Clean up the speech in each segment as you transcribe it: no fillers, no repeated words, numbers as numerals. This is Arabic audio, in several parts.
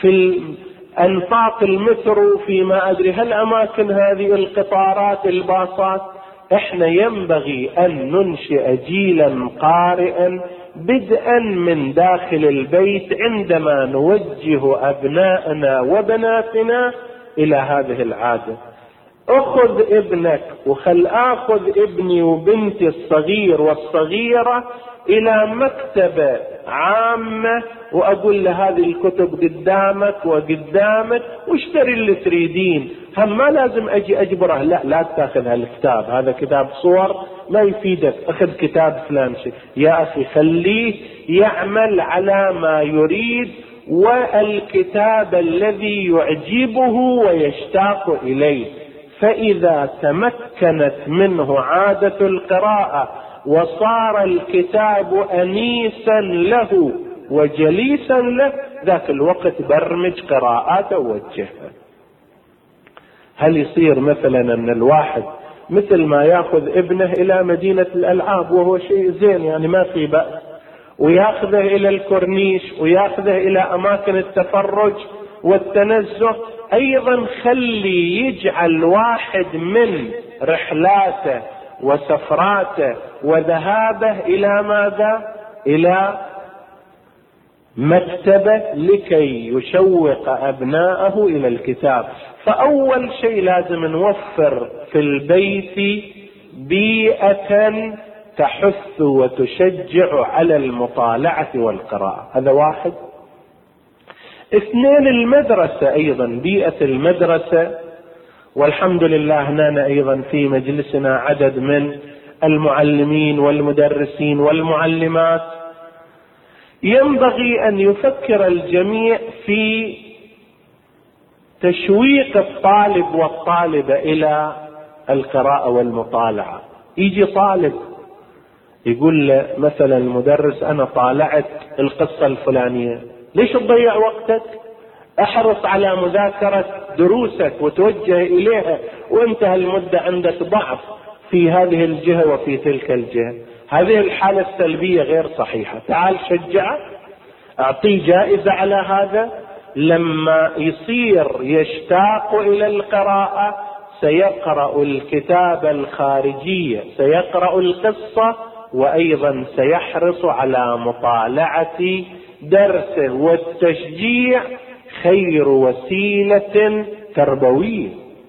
في أنفاق المترو، في ما أدري هالأماكن هذه، القطارات، الباصات. احنا ينبغي أن ننشئ جيلا قارئا بدءا من داخل البيت عندما نوجه أبنائنا وبناتنا إلى هذه العادة. أخذ ابنك وخل أخذ ابني وبنتي الصغير والصغيرة إلى مكتبة عامة وأقول له هذه الكتب قدامك وقدامك واشتري اللي تريدين. هم ما لازم أجي أجبره، لا تأخذ هالكتاب، هذا كتاب صور ما يفيدك، أخذ كتاب فلان شيء. يا أخي خليه يعمل على ما يريد، والكتاب الذي يعجبه ويشتاق إليه. فإذا تمكنت منه عادة القراءة وصار الكتاب أنيسا له وجليسا له، ذاك الوقت برمج قراءاته ووجهها. هل يصير مثلا أن الواحد مثل ما يأخذ ابنه إلى مدينة الألعاب وهو شيء زين يعني ما في بأس، ويأخذه إلى الكورنيش ويأخذه إلى أماكن التفرج والتنزه، أيضا خلي يجعل واحد من رحلاته وسفراته وذهابه إلى ماذا؟ إلى مكتبة لكي يشوق أبناءه إلى الكتاب. فأول شيء لازم نوفر في البيت بيئة تحث وتشجع على المطالعة والقراءة، هذا واحد. اثنين، المدرسة أيضا، بيئة المدرسة. والحمد لله هنا أيضا في مجلسنا عدد من المعلمين والمدرسين والمعلمات. ينبغي أن يفكر الجميع في تشويق الطالب والطالبة إلى القراءة والمطالعة. يجي طالب يقول له مثلا المدرس أنا طالعت القصة الفلانية، ليش تضيع وقتك؟ احرص على مذاكرة دروسك وتوجه إليها، وانتهى المدة عندك ضعف في هذه الجهة وفي تلك الجهة. هذه الحالة السلبية غير صحيحة. تعال شجعه، اعطيه جائزة على هذا. لما يصير يشتاق إلى القراءة سيقرأ الكتاب الخارجية، سيقرأ القصة، وأيضا سيحرص على مطالعة درسه. والتشجيع خير وسيلة تربوية.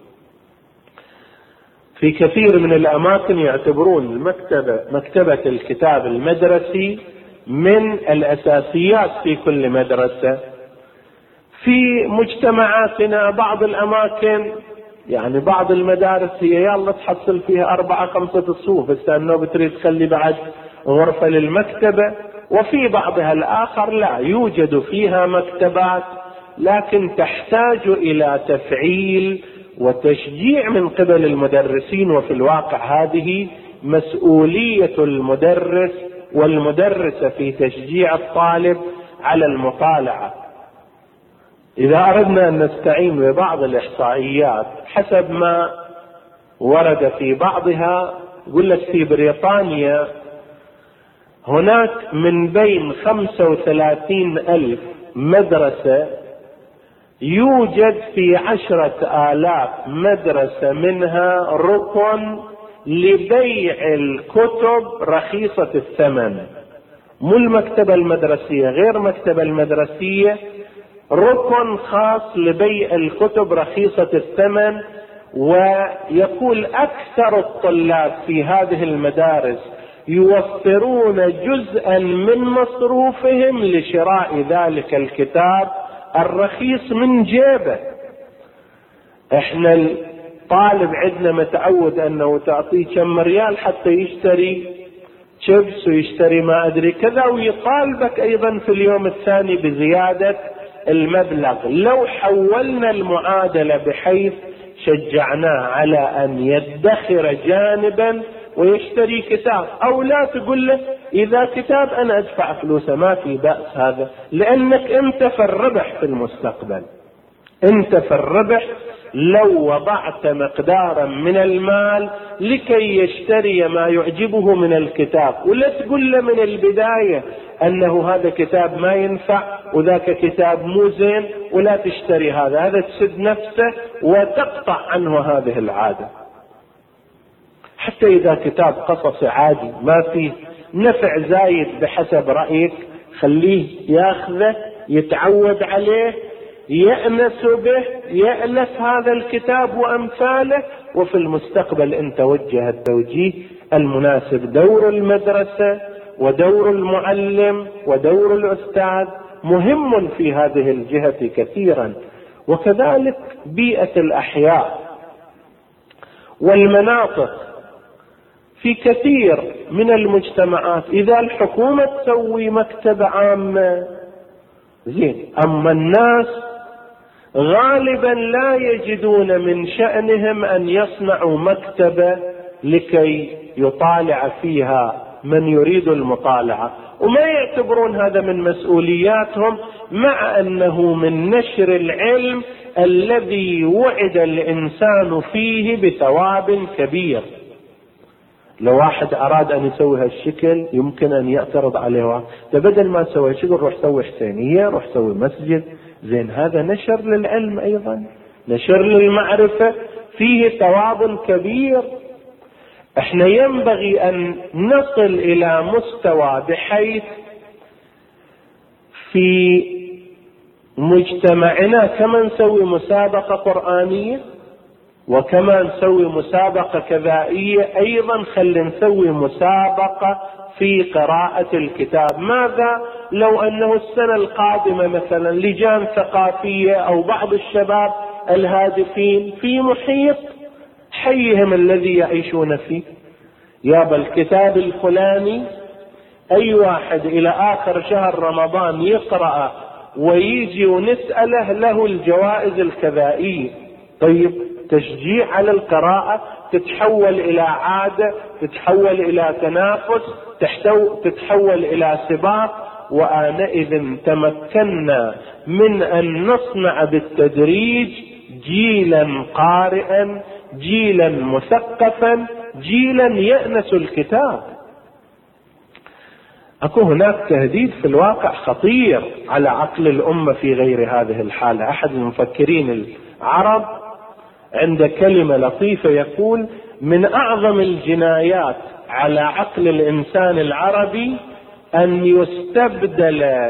في كثير من الأماكن يعتبرون مكتبة الكتاب المدرسي من الأساسيات في كل مدرسة. في مجتمعاتنا بعض الأماكن يعني بعض المدارس هي يلا تحصل فيها 4-5 صفوف، بس أنه بتريد تخلي بعد غرفة للمكتبة. وفي بعضها الآخر لا يوجد فيها مكتبات، لكن تحتاج إلى تفعيل وتشجيع من قبل المدرسين. وفي الواقع هذه مسؤولية المدرس والمدرسة في تشجيع الطالب على المطالعة. إذا أردنا أن نستعين ببعض الإحصائيات حسب ما ورد في بعضها، يقول لك في بريطانيا هناك من بين 35,000 مدرسة يوجد في 10,000 مدرسة منها ركن لبيع الكتب رخيصة الثمن. مو المكتبة المدرسية، غير مكتبة المدرسية، ركن خاص لبيع الكتب رخيصة الثمن. ويقول أكثر الطلاب في هذه المدارس يوفرون جزءا من مصروفهم لشراء ذلك الكتاب الرخيص من جيبه. احنا الطالب عندنا متعود انه تعطيه كم ريال حتى يشتري شيبس ويشتري ما ادري كذا، ويطالبك ايضا في اليوم الثاني بزيادة المبلغ. لو حولنا المعادلة بحيث شجعناه على ان يدخر جانبا ويشتري كتاب، او لا تقول له اذا كتاب انا ادفع فلوسه ما في بأس هذا، لانك انت في الربح في المستقبل. انت في الربح لو وضعت مقدارا من المال لكي يشتري ما يعجبه من الكتاب، ولا تقول له من البداية انه هذا كتاب ما ينفع وذاك كتاب مو زين ولا تشتري هذا تسد نفسه وتقطع عنه هذه العادة. حتى اذا كتاب قصصي عادي ما فيه نفع زايد بحسب رأيك، خليه ياخذه يتعود عليه يأنس به يألف هذا الكتاب وأمثاله، وفي المستقبل أنت وجه التوجيه المناسب. دور المدرسة ودور المعلم ودور الأستاذ مهم في هذه الجهة كثيرا، وكذلك بيئة الأحياء والمناطق. في كثير من المجتمعات إذا الحكومة تسوي مكتبة عامة زين، أما الناس غالبا لا يجدون من شأنهم أن يصنعوا مكتبة لكي يطالع فيها من يريد المطالعة، وما يعتبرون هذا من مسؤولياتهم، مع أنه من نشر العلم الذي وعد الإنسان فيه بثواب كبير. لو واحد أراد أن يسوي هالشكل يمكن أن يعترض عليه واحد، بدل ما تسوي شكل روح سوي حسينية، روح سوي مسجد. زين، هذا نشر للعلم أيضا، نشر للمعرفة، فيه ثواب كبير. احنا ينبغي أن نصل إلى مستوى بحيث في مجتمعنا كما نسوي مسابقة قرآنية وكما نسوي مسابقة كذائية، أيضا خلينا نسوي مسابقة في قراءة الكتاب. ماذا لو أنه السنة القادمة مثلا لجان ثقافية أو بعض الشباب الهادفين في محيط حيهم الذي يعيشون فيه، يابا الكتاب الفلاني أي واحد إلى آخر شهر رمضان يقرأ ويجي ونسأله له الجوائز الكذائية. طيب، تشجيع على القراءة تتحول إلى عادة، تتحول إلى تنافس، تتحول إلى سباق، وآنئذ تمكنا من أن نصنع بالتدريج جيلا قارئا، جيلا مثقفا، جيلا يأنس الكتاب. أكو هناك تهديد في الواقع خطير على عقل الأمة في غير هذه الحالة. أحد المفكرين العرب عند كلمة لطيفة يقول: من أعظم الجنايات على عقل الإنسان العربي أن يستبدل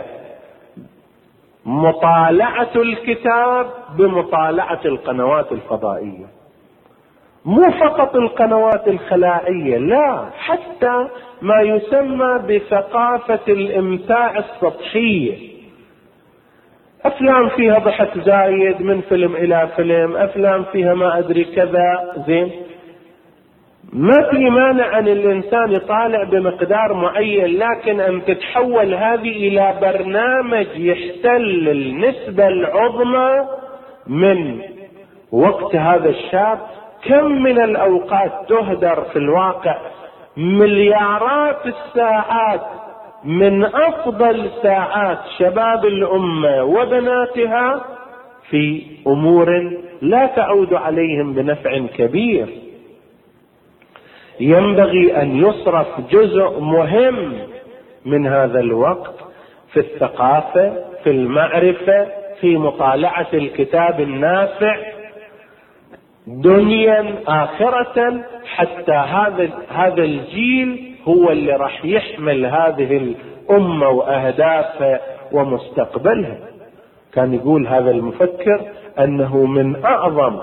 مطالعة الكتاب بمطالعة القنوات الفضائية. مو فقط القنوات الخلاعية، لا، حتى ما يسمى بثقافة الإمتاع السطحية. أفلام فيها ضحك زايد من فيلم إلى فيلم، أفلام فيها ما أدري كذا، زين، ما في مانع أن الإنسان يطالع بمقدار معين، لكن أن تتحول هذه إلى برنامج يحتل النسبة العظمى من وقت هذا الشاب. كم من الأوقات تهدر في الواقع، مليارات الساعات من أفضل ساعات شباب الأمة وبناتها في أمور لا تعود عليهم بنفع كبير. ينبغي أن يصرف جزء مهم من هذا الوقت في الثقافة، في المعرفة، في مطالعة الكتاب النافع دنيا آخرة، حتى هذا الجيل هو اللي راح يحمل هذه الأمة وأهدافها ومستقبلها. كان يقول هذا المفكر أنه من أعظم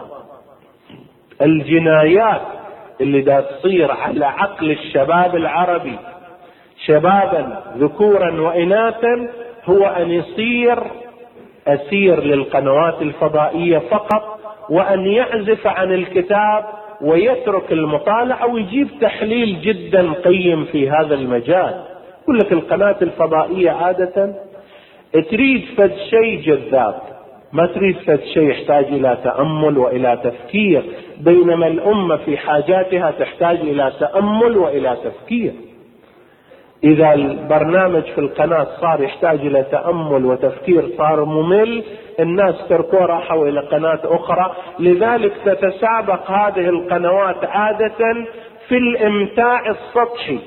الجنايات اللي دا تصير على عقل الشباب العربي، شبابا ذكورا وإناثا، هو أن يصير أسير للقنوات الفضائية فقط، وأن يعزف عن الكتاب ويترك المطالعة ويجيب تحليل جدا قيم في هذا المجال. يقول لك القناة الفضائية عادة تريد فد شيء جذاب، ما تريد فد شيء يحتاج إلى تأمل وإلى تفكير، بينما الأمة في حاجاتها تحتاج إلى تأمل وإلى تفكير. إذا البرنامج في القناة صار يحتاج إلى تأمل وتفكير، صار ممل، الناس تركوا راحوا إلى قناة أخرى. لذلك تتسابق هذه القنوات عادة في الإمتاع السطحي،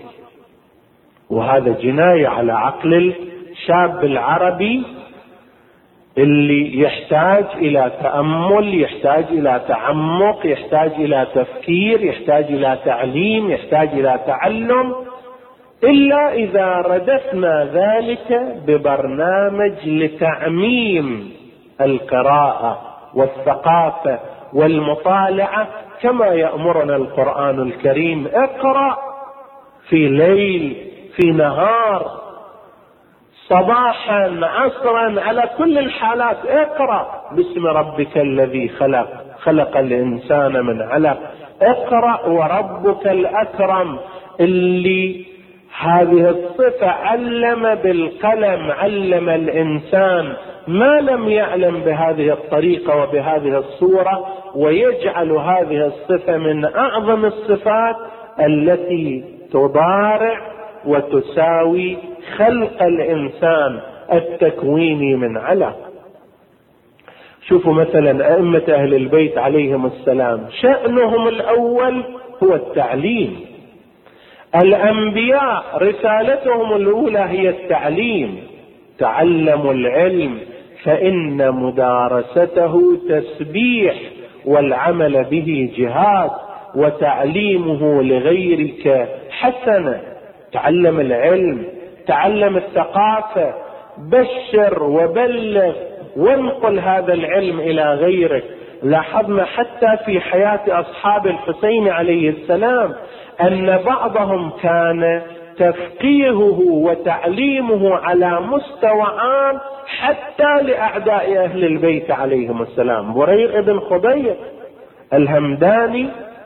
وهذا جناية على عقل الشاب العربي اللي يحتاج إلى تأمل، يحتاج إلى تعمق، يحتاج إلى تفكير، يحتاج إلى تعليم، يحتاج إلى تعلم، إلا إذا ردفنا ذلك ببرنامج لتعميم القراءة والثقافة والمطالعة كما يأمرنا القرآن الكريم: اقرأ في ليل، في نهار، صباحا، عصرا، على كل الحالات اقرأ باسم ربك الذي خلق، خلق الإنسان من علق. اقرأ وربك الأكرم، اللي هذه الصفة علم بالقلم، علم الإنسان ما لم يعلم بهذه الطريقة وبهذه الصورة، ويجعل هذه الصفة من أعظم الصفات التي تضارع وتساوي خلق الإنسان التكويني من علق. شوفوا مثلا أئمة أهل البيت عليهم السلام، شأنهم الأول هو التعليم. الأنبياء رسالتهم الأولى هي التعليم، تعلموا العلم فإن مدارسته تسبيح والعمل به جهاد وتعليمه لغيرك حسنة. تعلم العلم، تعلم الثقافة، بشر وبلغ وانقل هذا العلم إلى غيرك. لاحظنا حتى في حياة أصحاب الحسين عليه السلام أن بعضهم كان تفقيهه وتعليمه على مستوى عام حتى لأعداء أهل البيت عليهم السلام. برير ابن خبير الهمداني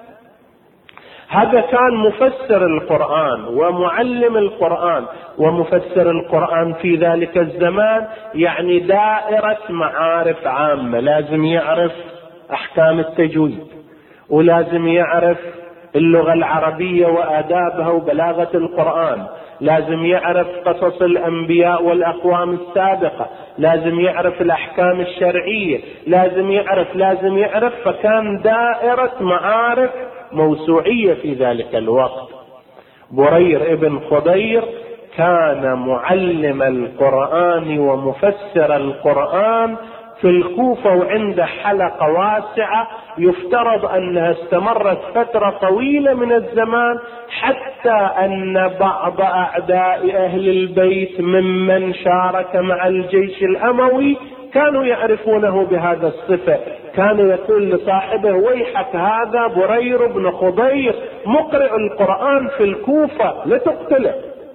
هذا كان مفسر القرآن ومعلم القرآن ومفسر القرآن في ذلك الزمان، يعني دائرة معارف عامة. لازم يعرف أحكام التجويد، ولازم يعرف اللغة العربية وآدابها وبلاغة القرآن، لازم يعرف قصص الأنبياء والأقوام السابقة، لازم يعرف الأحكام الشرعية، لازم يعرف. فكان دائرة معارف موسوعية في ذلك الوقت. برير ابن خبير كان معلم القرآن ومفسر القرآن في الكوفة، وعنده حلقة واسعة يفترض أنها استمرت فترة طويلة من الزمان، حتى أن بعض أعداء أهل البيت ممن شارك مع الجيش الأموي كانوا يعرفونه بهذا الصفة. كانوا يقول لصاحبه: ويحك، هذا برير بن خبير مقرئ القرآن في الكوفة، لا تقتله.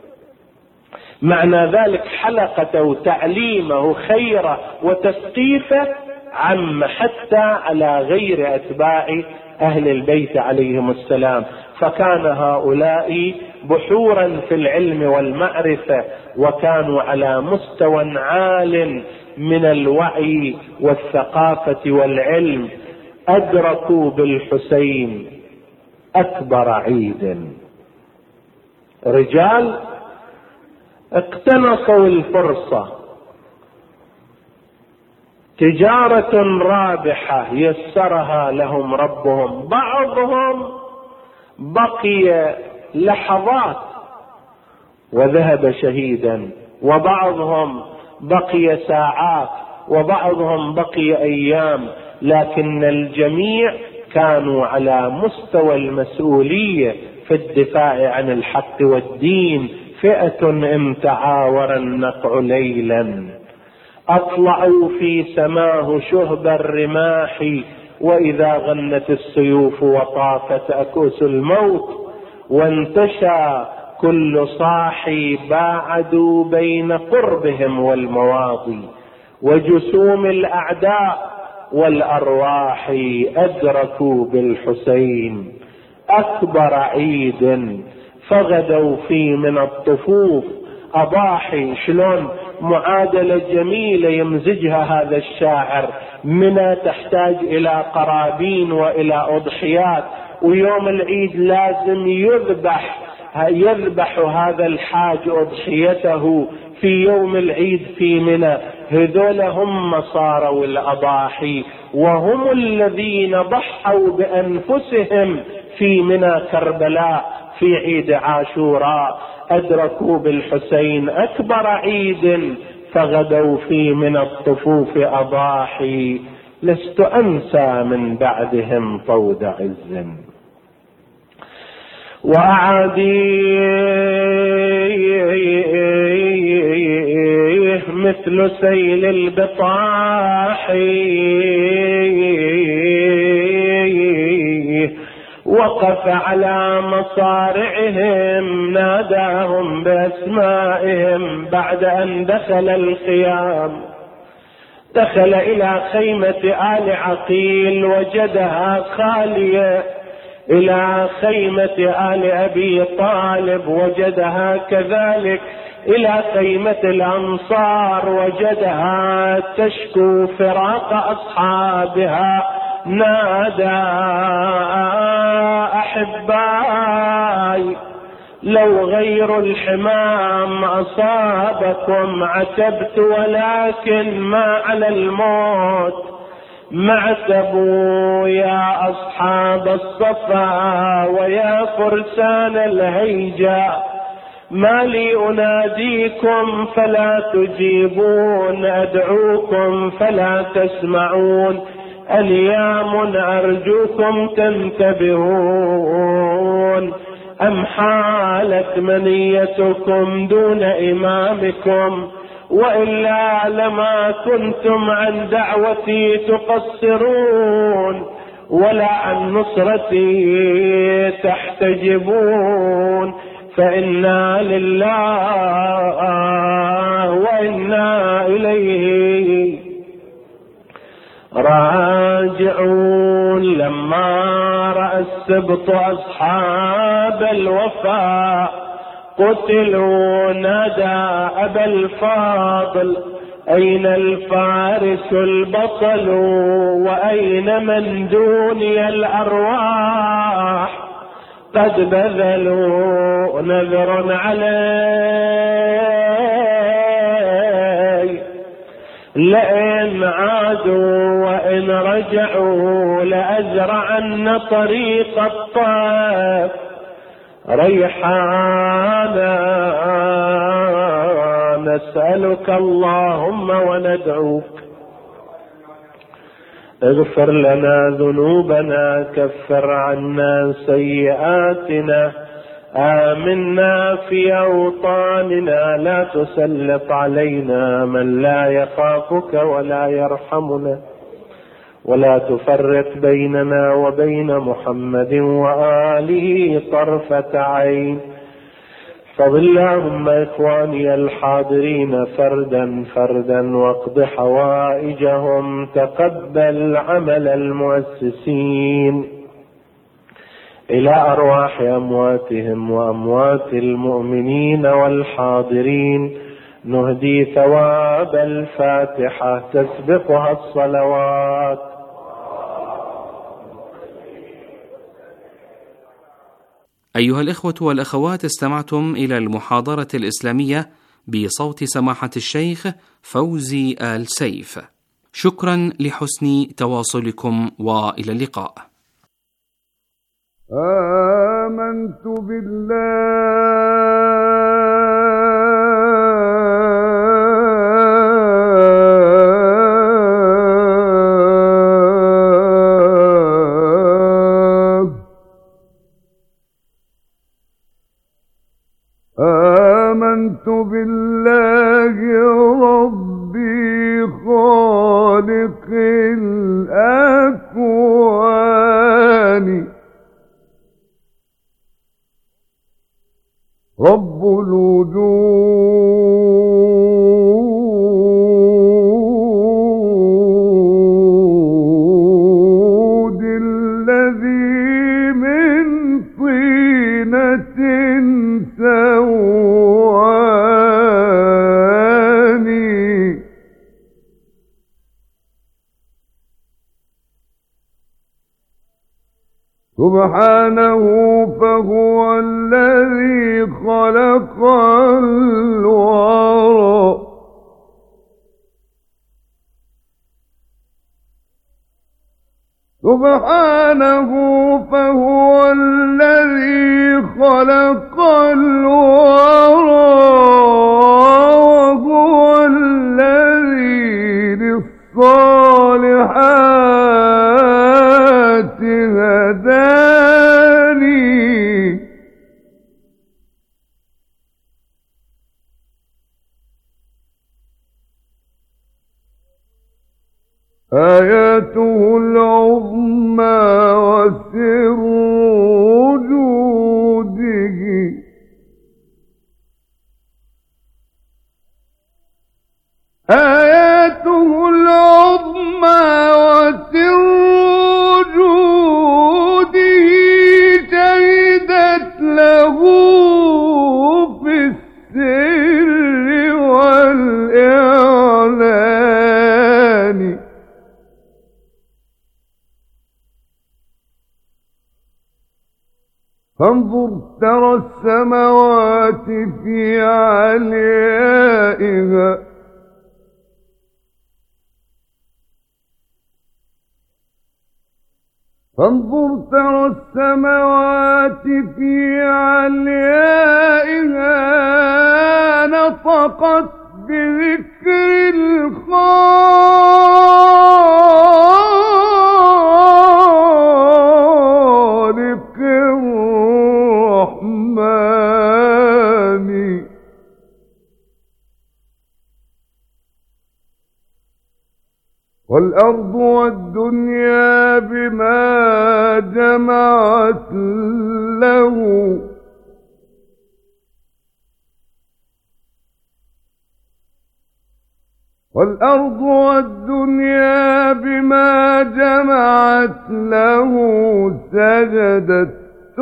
معنى ذلك حلقته وتعليمه خيره وتثقيفه عم حتى على غير أتباع أهل البيت عليهم السلام. فكان هؤلاء بحورا في العلم والمعرفة، وكانوا على مستوى عال من الوعي والثقافة والعلم. أدركوا بالحسين أكبر عيد. رجال اقتنصوا الفرصة، تجارة رابحة يسرها لهم ربهم. بعضهم بقي لحظات وذهب شهيدا، وبعضهم بقي ساعات، وبعضهم بقي أيام، لكن الجميع كانوا على مستوى المسؤولية في الدفاع عن الحق والدين. فئة إن تعاور النقع ليلا أطلعوا في سماه شهب الرماح، وإذا غنت السيوف وطافت أكوس الموت، وانتشى كل صاحي باعدوا بين قربهم والمواضي، وجسوم الأعداء والأرواح أدركوا بالحسين أكبر عيد فغدوا فيه من الطفوف أضاحي. شلون معادلة جميلة يمزجها هذا الشاعر. منى تحتاج إلى قرابين وإلى أضحيات، ويوم العيد لازم يذبح يذبح هذا الحاج أضحيته في يوم العيد في منى، هذول هم صاروا الأضاحي، وهم الذين ضحوا بأنفسهم في منى كربلاء في عيد عاشوراء، أدركوا بالحسين أكبر عيد فغدوا في من الطفوف أضاحي، لست أنسى من بعدهم طود عز وأعاديه مثل سيل البطاح، وقف على مصارعهم ناداهم بأسمائهم بعد أن دخل الخيام. دخل إلى خيمة آل عقيل وجدها خالية، إلى خيمة آل أبي طالب وجدها كذلك، إلى خيمة الأنصار وجدها تشكو فراق أصحابها. نادى أحبائي لو غير الحمام أصابكم عتبت، ولكن ما على الموت معتبوا يا أصحاب الصفا ويا فرسان الهيجا، ما لي أناديكم فلا تجيبون، أدعوكم فلا تسمعون، أليام أرجوكم تنتبهون، أم حالت منيتكم دون إمامكم، وإلا لما كنتم عن دعوتي تقصرون، ولا عن نصرتي تحتجبون، فإنا لله وإنا إليه راجعون. لما رأى السبط أصحاب الوفاء قتلوا نادى أبا الفاضل أين الفارس البطل، وأين من دوني الأرواح، قد بذلوا نذر علي، لئن عادوا وإن رجعوا لأزرعن طريق الطائف ريحانا، نسألك اللهم وندعوك اغفر لنا ذنوبنا، كفر عنا سيئاتنا، آمنا في أوطاننا، لا تسلط علينا من لا يخافك ولا يرحمنا، ولا تفرق بيننا وبين محمد وآله طرفة عين. احفظ اللهم إخواني الحاضرين فردا فردا، واقض حوائجهم، تقبل عمل المؤسسين، إلى أرواح أمواتهم وأموات المؤمنين والحاضرين نهدي ثواب الفاتحة تسبقها الصلوات. أيها الإخوة والأخوات، استمعتم إلى المحاضرة الإسلامية بصوت سماحة الشيخ فوزي آل سيف. شكرا لحسن تواصلكم، وإلى اللقاء. آمنت بالله ربي خالق الأكوان، رب الوجود الذي من طينة سواني، سبحانه فهو الذي خلق الورى سبحانه فهو الذي خلق الورى وهو الذي للصالحات هداني آياته العظمى وسر وجوده آياته العظمى وسر وجوده شهدت له في السر والإعلان فانظر ترى السماوات في عليائها فانظر ترى السماوات في عليائها نطقت بذكر الخالق الرحمن والأرض والدنيا بما جمعت له والأرض والدنيا بما جمعت له سجدت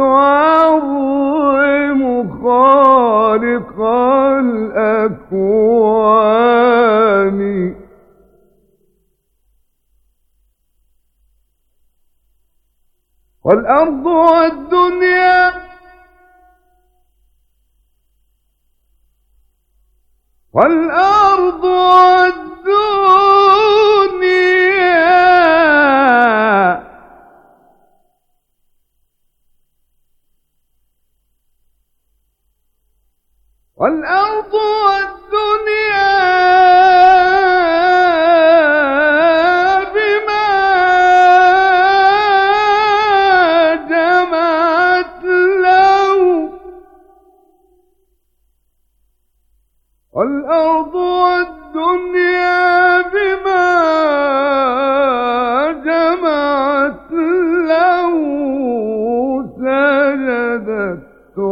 تعظم خالق الأكوان والأرض والدنيا والأرض والدنيا والأرض والدنيا والأرض والدنيا بما جمعت له سجدت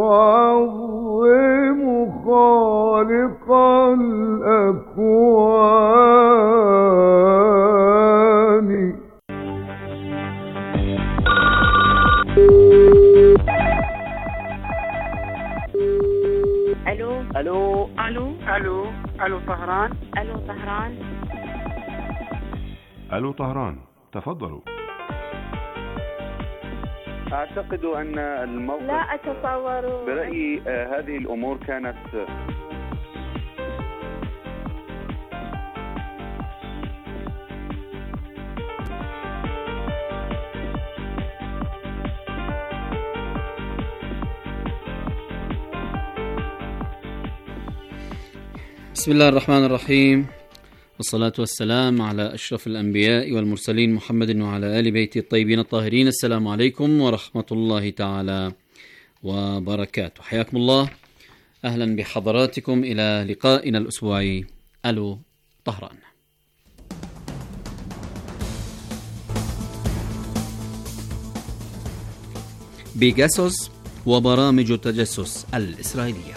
تعظم خالق الأكوان الو طهران. الو طهران، تفضلوا. أعتقد أن الموقف لا أتصور. برأيي هذه الأمور كانت بسم الله الرحمن الرحيم، والصلاة والسلام على أشرف الأنبياء والمرسلين محمد وعلى آل بيته الطيبين الطاهرين. السلام عليكم ورحمة الله تعالى وبركاته. حياكم الله، أهلا بحضراتكم إلى لقائنا الأسبوعي ألو طهران. بيجاسوس وبرامج التجسس الإسرائيلية.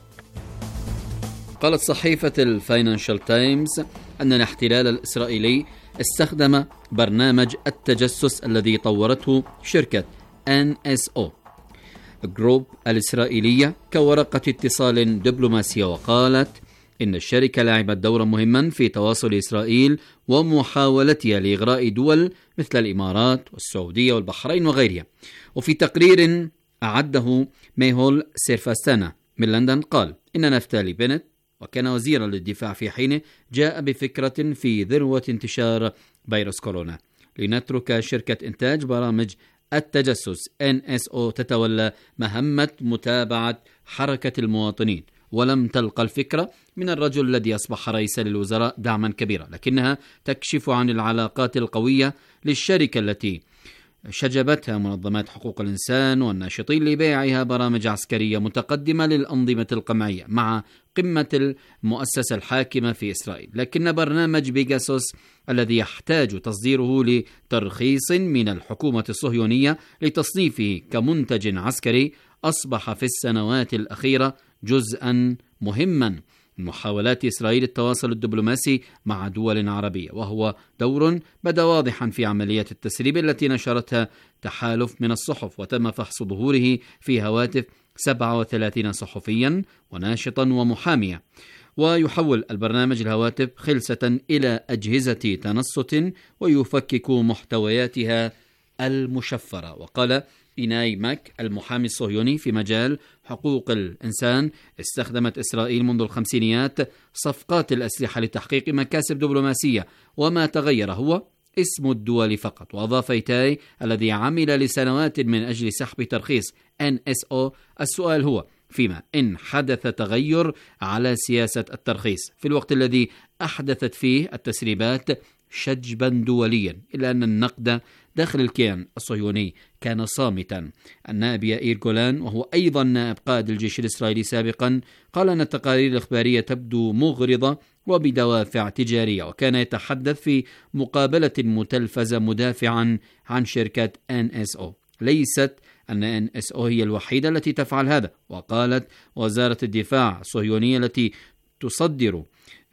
قالت صحيفة الفاينانشال تايمز أن الاحتلال الإسرائيلي استخدم برنامج التجسس الذي طورته شركة NSO جروب الإسرائيلية كورقة اتصال دبلوماسية، وقالت إن الشركة لعبت دورا مهما في تواصل إسرائيل ومحاولتها لإغراء دول مثل الإمارات والسعودية والبحرين وغيرها. وفي تقرير أعده ميهول سيرفاستانا من لندن قال إن نفتالي بنت، وكان وزيرا للدفاع في حينه، جاء بفكرة في ذروة انتشار فيروس كورونا لنترك شركة إنتاج برامج التجسس NSO تتولى مهمة متابعة حركة المواطنين، ولم تلقى الفكرة من الرجل الذي أصبح رئيسا للوزراء دعما كبيرا، لكنها تكشف عن العلاقات القوية للشركة التي شجبتها منظمات حقوق الإنسان والناشطين لبيعها برامج عسكرية متقدمة للأنظمة القمعية مع قمة المؤسسة الحاكمة في إسرائيل. لكن برنامج بيغاسوس الذي يحتاج تصديره لترخيص من الحكومة الصهيونية لتصنيفه كمنتج عسكري أصبح في السنوات الأخيرة جزءا مهما من محاولات إسرائيل التواصل الدبلوماسي مع دول عربية، وهو دور بدا واضحا في عملية التسريب التي نشرتها تحالف من الصحف، وتم فحص ظهوره في هواتف 37 صحفيا وناشطا ومحاميا. ويحول البرنامج الهواتف خلسة إلى أجهزة تنصت ويفكك محتوياتها المشفرة. وقال إيناي ماك المحامي الصهيوني في مجال حقوق الإنسان: استخدمت إسرائيل منذ الخمسينيات صفقات الأسلحة لتحقيق مكاسب دبلوماسية، وما تغير هو اسم الدول فقط. وأضاف إيتاي الذي عمل لسنوات من أجل سحب ترخيص NSO: السؤال هو فيما إن حدث تغير على سياسة الترخيص في الوقت الذي أحدثت فيه التسريبات شجبا دوليا، إلا أن النقد داخل الكيان الصهيوني كان صامتا. النائب يائير جولان، وهو أيضا نائب قائد الجيش الإسرائيلي سابقا، قال أن التقارير الإخبارية تبدو مغرضة وبدوافع تجارية، وكان يتحدث في مقابلة متلفزة مدافعا عن شركة NSO. ليست أن NSO هي الوحيدة التي تفعل هذا. وقالت وزارة الدفاع الصهيونية التي تصدر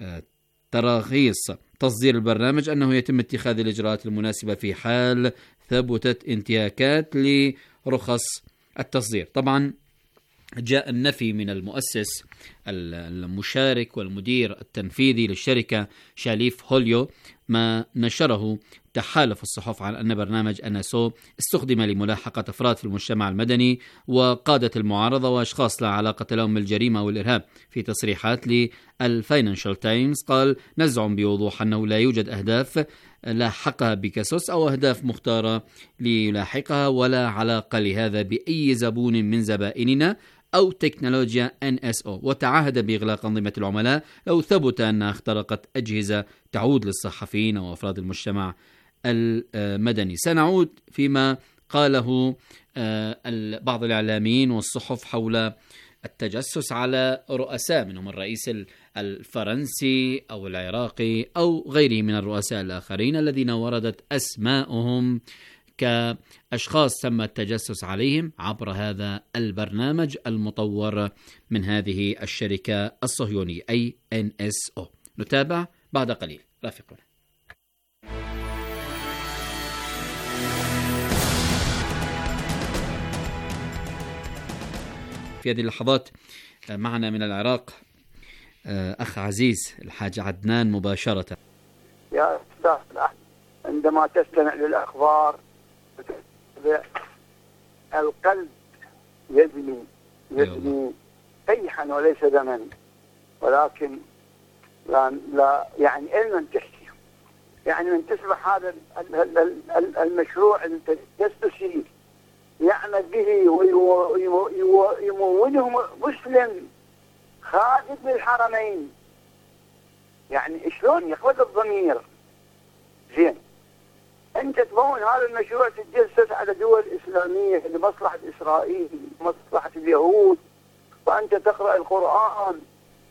تراخيص تصدير البرنامج أنه يتم اتخاذ الإجراءات المناسبة في حال ثبتت انتهاكات لرخص التصدير. طبعا جاء النفي من المؤسس المشارك والمدير التنفيذي للشركة شاليف هوليو ما نشره تحالف الصحف على أن برنامج NSO استخدم لملاحقة أفراد في المجتمع المدني وقادة المعارضة وأشخاص لا علاقة لهم بالجريمة والإرهاب. في تصريحات للفاينانشال تايمز قال: نزعم بوضوح أنه لا يوجد أهداف لاحقها بيغاسوس أو أهداف مختارة ليلاحقها، ولا علاقة لهذا بأي زبون من زبائننا أو تكنولوجيا NSO. وتعهد بإغلاق أنظمة العملاء لو ثبت أنها اخترقت أجهزة تعود للصحفيين وأفراد المجتمع المدني. سنعود فيما قاله بعض الإعلاميين والصحف حول التجسس على رؤساء، منهم الرئيس الفرنسي أو العراقي أو غيره من الرؤساء الآخرين الذين وردت أسماءهم كأشخاص تم التجسس عليهم عبر هذا البرنامج المطور من هذه الشركة الصهيونية أي NSO. نتابع بعد قليل، رافقنا. في هذه اللحظات معنا من العراق أخ عزيز الحاج عدنان مباشرة. يا أستاذ، عندما تستمع للأخبار القلب يزني قيحا وليس دما، ولكن لا يعني علما تحكي، يعني من تصبح هذا المشروع التجسسي يعمل به ويمونه مسلم خادم للحرمين، يعني شلون يخوض الضمير؟ زين، انت تبون هذا المشروع تتجسس على دول اسلاميه لمصلحه اسرائيل، لمصلحه اليهود، وانت تقرا القران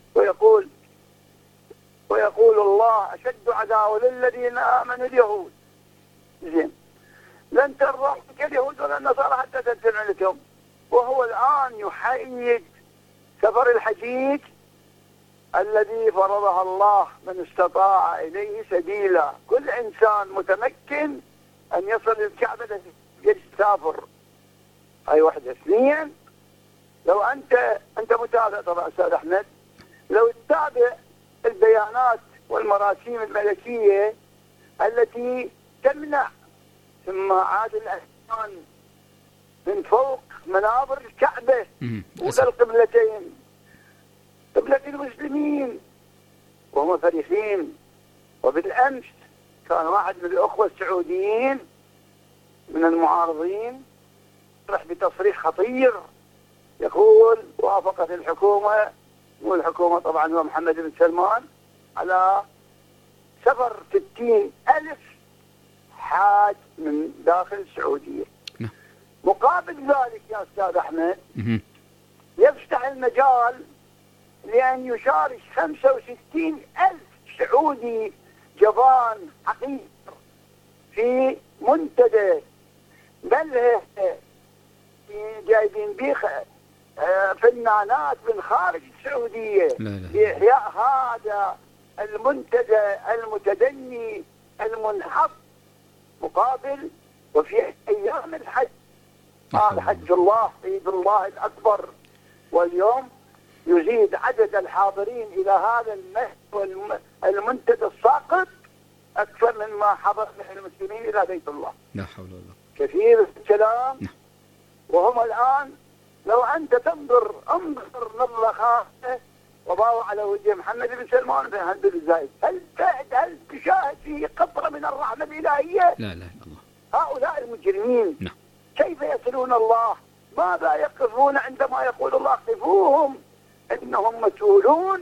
ويقول الله اشد عداوه للذين امنوا اليهود. زين، لن ترضى اليهود ولا النصارى حتى تتبع لكم، وهو الان يحيد سفر الحجيج الذي فرضها الله من استطاع إليه سبيلا. كل إنسان متمكن أن يصل للكعبة يسافر. هاي واحدة. اثنين، لو أنت متابع طبعا أستاذ أحمد، لو تتابع البيانات والمراسيم الملكية التي تمنع سماعات الأذان من فوق منابر الكعبة وذا القبلتين، قبلة المسلمين، وهم فرحين. وبالأمس كان واحد من الأخوة السعوديين من المعارضين صرح بتصريح خطير يقول وافقت الحكومة، والحكومة طبعا هو محمد بن سلمان، على سفر 60,000 حاج من داخل السعودية. مقابل ذلك يا أستاذ أحمد يفتح المجال لأن يشارك 65,000 سعودي جبان حقيقي في منتدى بل جايبين بيه فنانات من خارج السعودية لإحياء هذا المنتدى المتدني المنحط. مقابل وفي أيام الحج قال حج الله عيد الله الأكبر، واليوم يزيد عدد الحاضرين إلى هذا المنتدى الساقط أكثر مما حضر من المسلمين إلى بيت الله. لا حول ولا كثير الكلام. وهم الآن لو أنت انظر نظرة خاصة وضعوا على وجه محمد بن سلمان بن حمد الزايد، هل تشاهد فيه قطرة من الرحمة الإلهية؟ لا الله. هؤلاء المجرمين كيف يصلون الله؟ ماذا يقفون عندما يقول الله قفوهم إنهم مسؤولون؟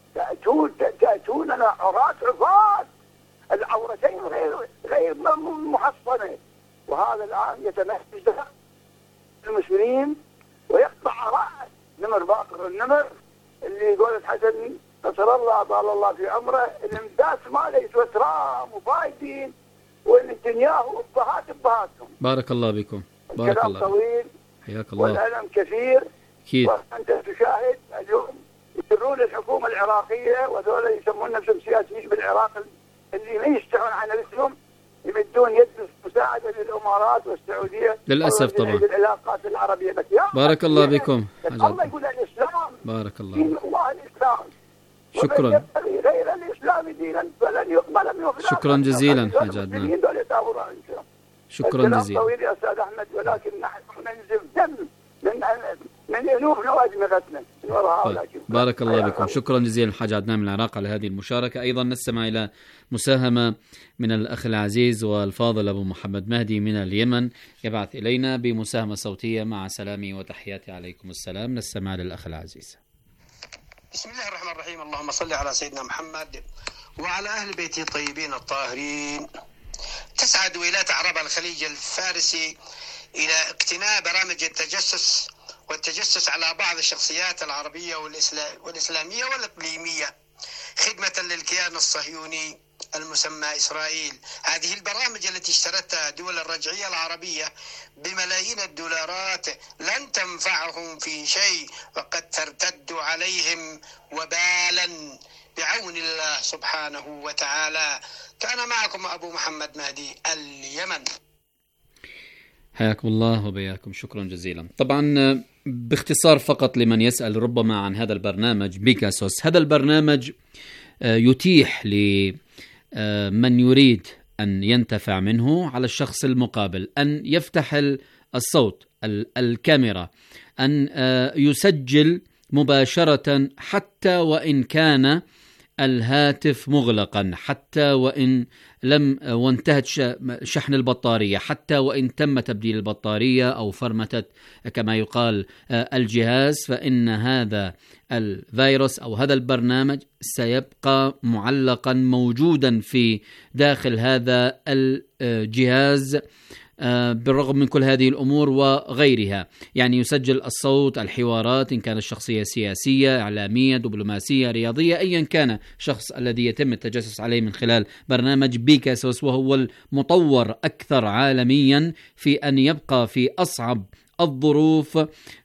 تأتوننا عراة عفاة العورتين غير محصنة. وهذا الآن يتمهد المسلمين ويقطع رأس نمر باقر النمر اللي يقول حسن نصر الله طال الله في عمره الامداس ماله يسوى ترام وفايدين ونتنياهو بهاتهم. بارك الله بكم. بارك الله. طويل حياك الله. والألم كثير. أكيد. وأنت تشاهد اليوم يجرون الحكومة العراقية وذولا يسمون نفسهم سياسيين بالعراق اللي ما يستحون عن نفسهم يمدون يد مساعدة للإمارات والسعودية للأسف طبعا العلاقات العربية. بس بارك الله بكم. الله يقول الإسلام بارك الله. دين الله الإسلام. شكرا. غير الإسلام دينا فلن يقبل. شكرا جزيلا حاج عدنان. شكرا جزيلا. طويل يا أستاذ أحمد، ولكن نحن ننزف دم من أنوف نواجمتنا. بارك الله بكم. شكرا جزيلا حاج عدنان من العراق على هذه المشاركة. أيضا نستمع إلى مساهمة من الأخ العزيز والفاضل أبو محمد مهدي من اليمن، يبعث إلينا بمساهمة صوتية مع سلامي وتحياتي عليكم السلام. نستمع للأخ العزيز. بسم الله الرحمن الرحيم. اللهم صل على سيدنا محمد وعلى أهل بيته الطيبين الطاهرين. تسعد ولاية عرب الخليج الفارسي إلى اقتناء برامج التجسس والتجسس على بعض الشخصيات العربية والإسلامية والإقليمية خدمة للكيان الصهيوني المسمى إسرائيل. هذه البرامج التي اشترتها دول الرجعية العربية بملايين الدولارات لن تنفعهم في شيء، وقد ترتد عليهم وبالا بعون الله سبحانه وتعالى. كان معكم أبو محمد مهدي اليمن. حياكم الله وبياكم. شكرا جزيلا. طبعا باختصار فقط لمن يسأل ربما عن هذا البرنامج بيكاسوس، هذا البرنامج يتيح لمن يريد أن ينتفع منه على الشخص المقابل أن يفتح الصوت الكاميرا، أن يسجل مباشرة حتى وإن كان الهاتف مغلقا، حتى وإن لم وانتهت شحن البطارية، حتى وإن تم تبديل البطارية أو فرمتت كما يقال الجهاز، فإن هذا الفيروس أو هذا البرنامج سيبقى معلقا موجودا في داخل هذا الجهاز بالرغم من كل هذه الأمور وغيرها. يعني يسجل الصوت، الحوارات إن كانت شخصية سياسية، إعلامية، دبلوماسية، رياضية، أيا كان الشخص الذي يتم التجسس عليه من خلال برنامج بيكاسوس، وهو المطور أكثر عالميا في أن يبقى في أصعب الظروف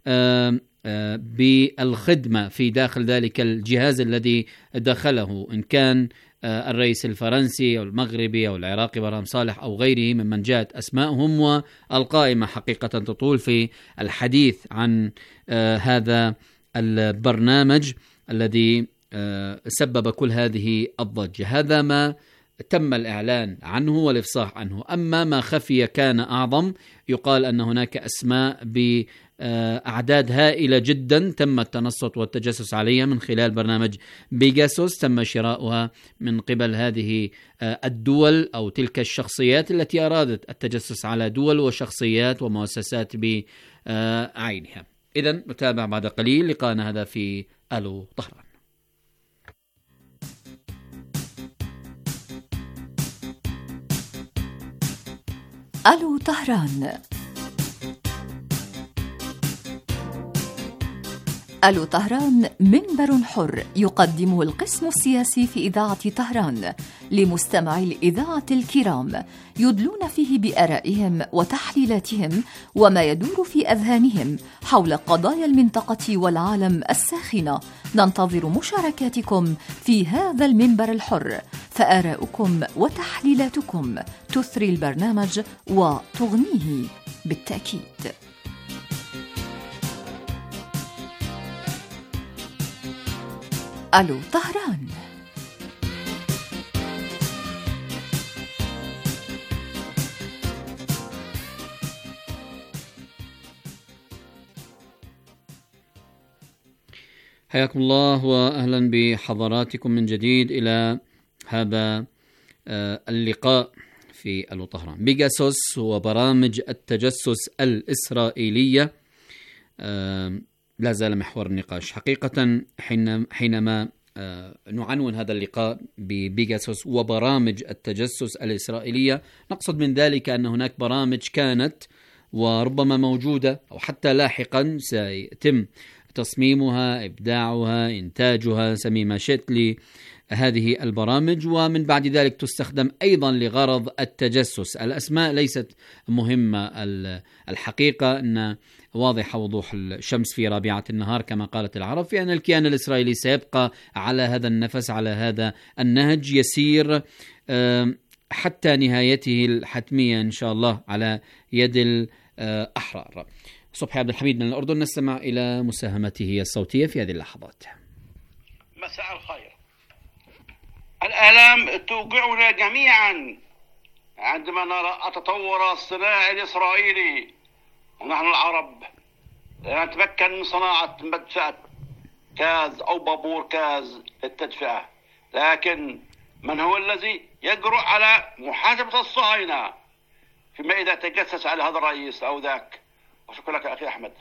بالخدمة في داخل ذلك الجهاز الذي دخله، إن كان الرئيس الفرنسي أو المغربي أو العراقي برهم صالح أو غيره ممن جاءت أسماءهم، والقائمة حقيقة تطول في الحديث عن هذا البرنامج الذي سبب كل هذه الضجة. هذا ما تم الإعلان عنه والإفصاح عنه. أما ما خفي كان أعظم. يقال أن هناك أسماء بأعداد هائلة جدا تم التنصت والتجسس عليها من خلال برنامج بيجاسوس، تم شراؤها من قبل هذه الدول أو تلك الشخصيات التي أرادت التجسس على دول وشخصيات ومؤسسات بعينها. إذن نتابع بعد قليل لقاءنا هذا في ألو طهران. ألو طهران. ألو طهران منبر حر يقدمه القسم السياسي في إذاعة طهران لمستمعي الإذاعة الكرام، يدلون فيه بآرائهم وتحليلاتهم وما يدور في أذهانهم حول قضايا المنطقة والعالم الساخنة. ننتظر مشاركاتكم في هذا المنبر الحر، فآراؤكم وتحليلاتكم تثري البرنامج وتغنيه بالتأكيد. ألو طهران. حياكم الله وأهلا بحضراتكم من جديد إلى هذا اللقاء في ألو طهران. بيجاسوس وبرامج التجسس الإسرائيلية لا زال محور النقاش حقيقة. حينما نعنون هذا اللقاء ببيجاسوس وبرامج التجسس الإسرائيلية، نقصد من ذلك أن هناك برامج كانت وربما موجودة أو حتى لاحقا سيتم تصميمها، إبداعها، إنتاجها، سمي ما شئت لهذه البرامج، ومن بعد ذلك تستخدم أيضا لغرض التجسس. الأسماء ليست مهمة، الحقيقة أن واضحة وضوح الشمس في رابعة النهار كما قالت العرب، في أن الكيان الإسرائيلي سيبقى على هذا النفس، على هذا النهج، يسير حتى نهايته الحتمية إن شاء الله على يد الأحرار. صبحي عبد الحميد من الأردن، نستمع إلى مساهمته الصوتية في هذه اللحظات. مساء الخير. الآلام توقعنا جميعا عندما نرى تطور الصناعي الإسرائيلي، ونحن العرب لا نتمكن من صناعة مدفأة كاز أو بابور كاز للتدفئة، لكن من هو الذي يجرؤ على محاسبة الصهاينة فيما إذا تجسس على هذا الرئيس أو ذاك؟ وشكرا لك أخي أحمد.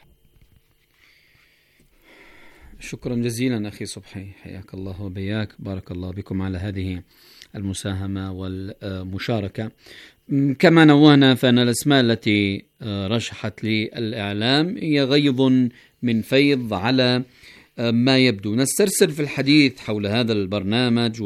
شكرا جزيلا أخي صبحي، حياك الله وبياك، بارك الله بكم على هذه المساهمة والمشاركة. كما نوهنا فأن الأسماء التي رشحت للإعلام هي غيض من فيض على ما يبدو. نسترسل في الحديث حول هذا البرنامج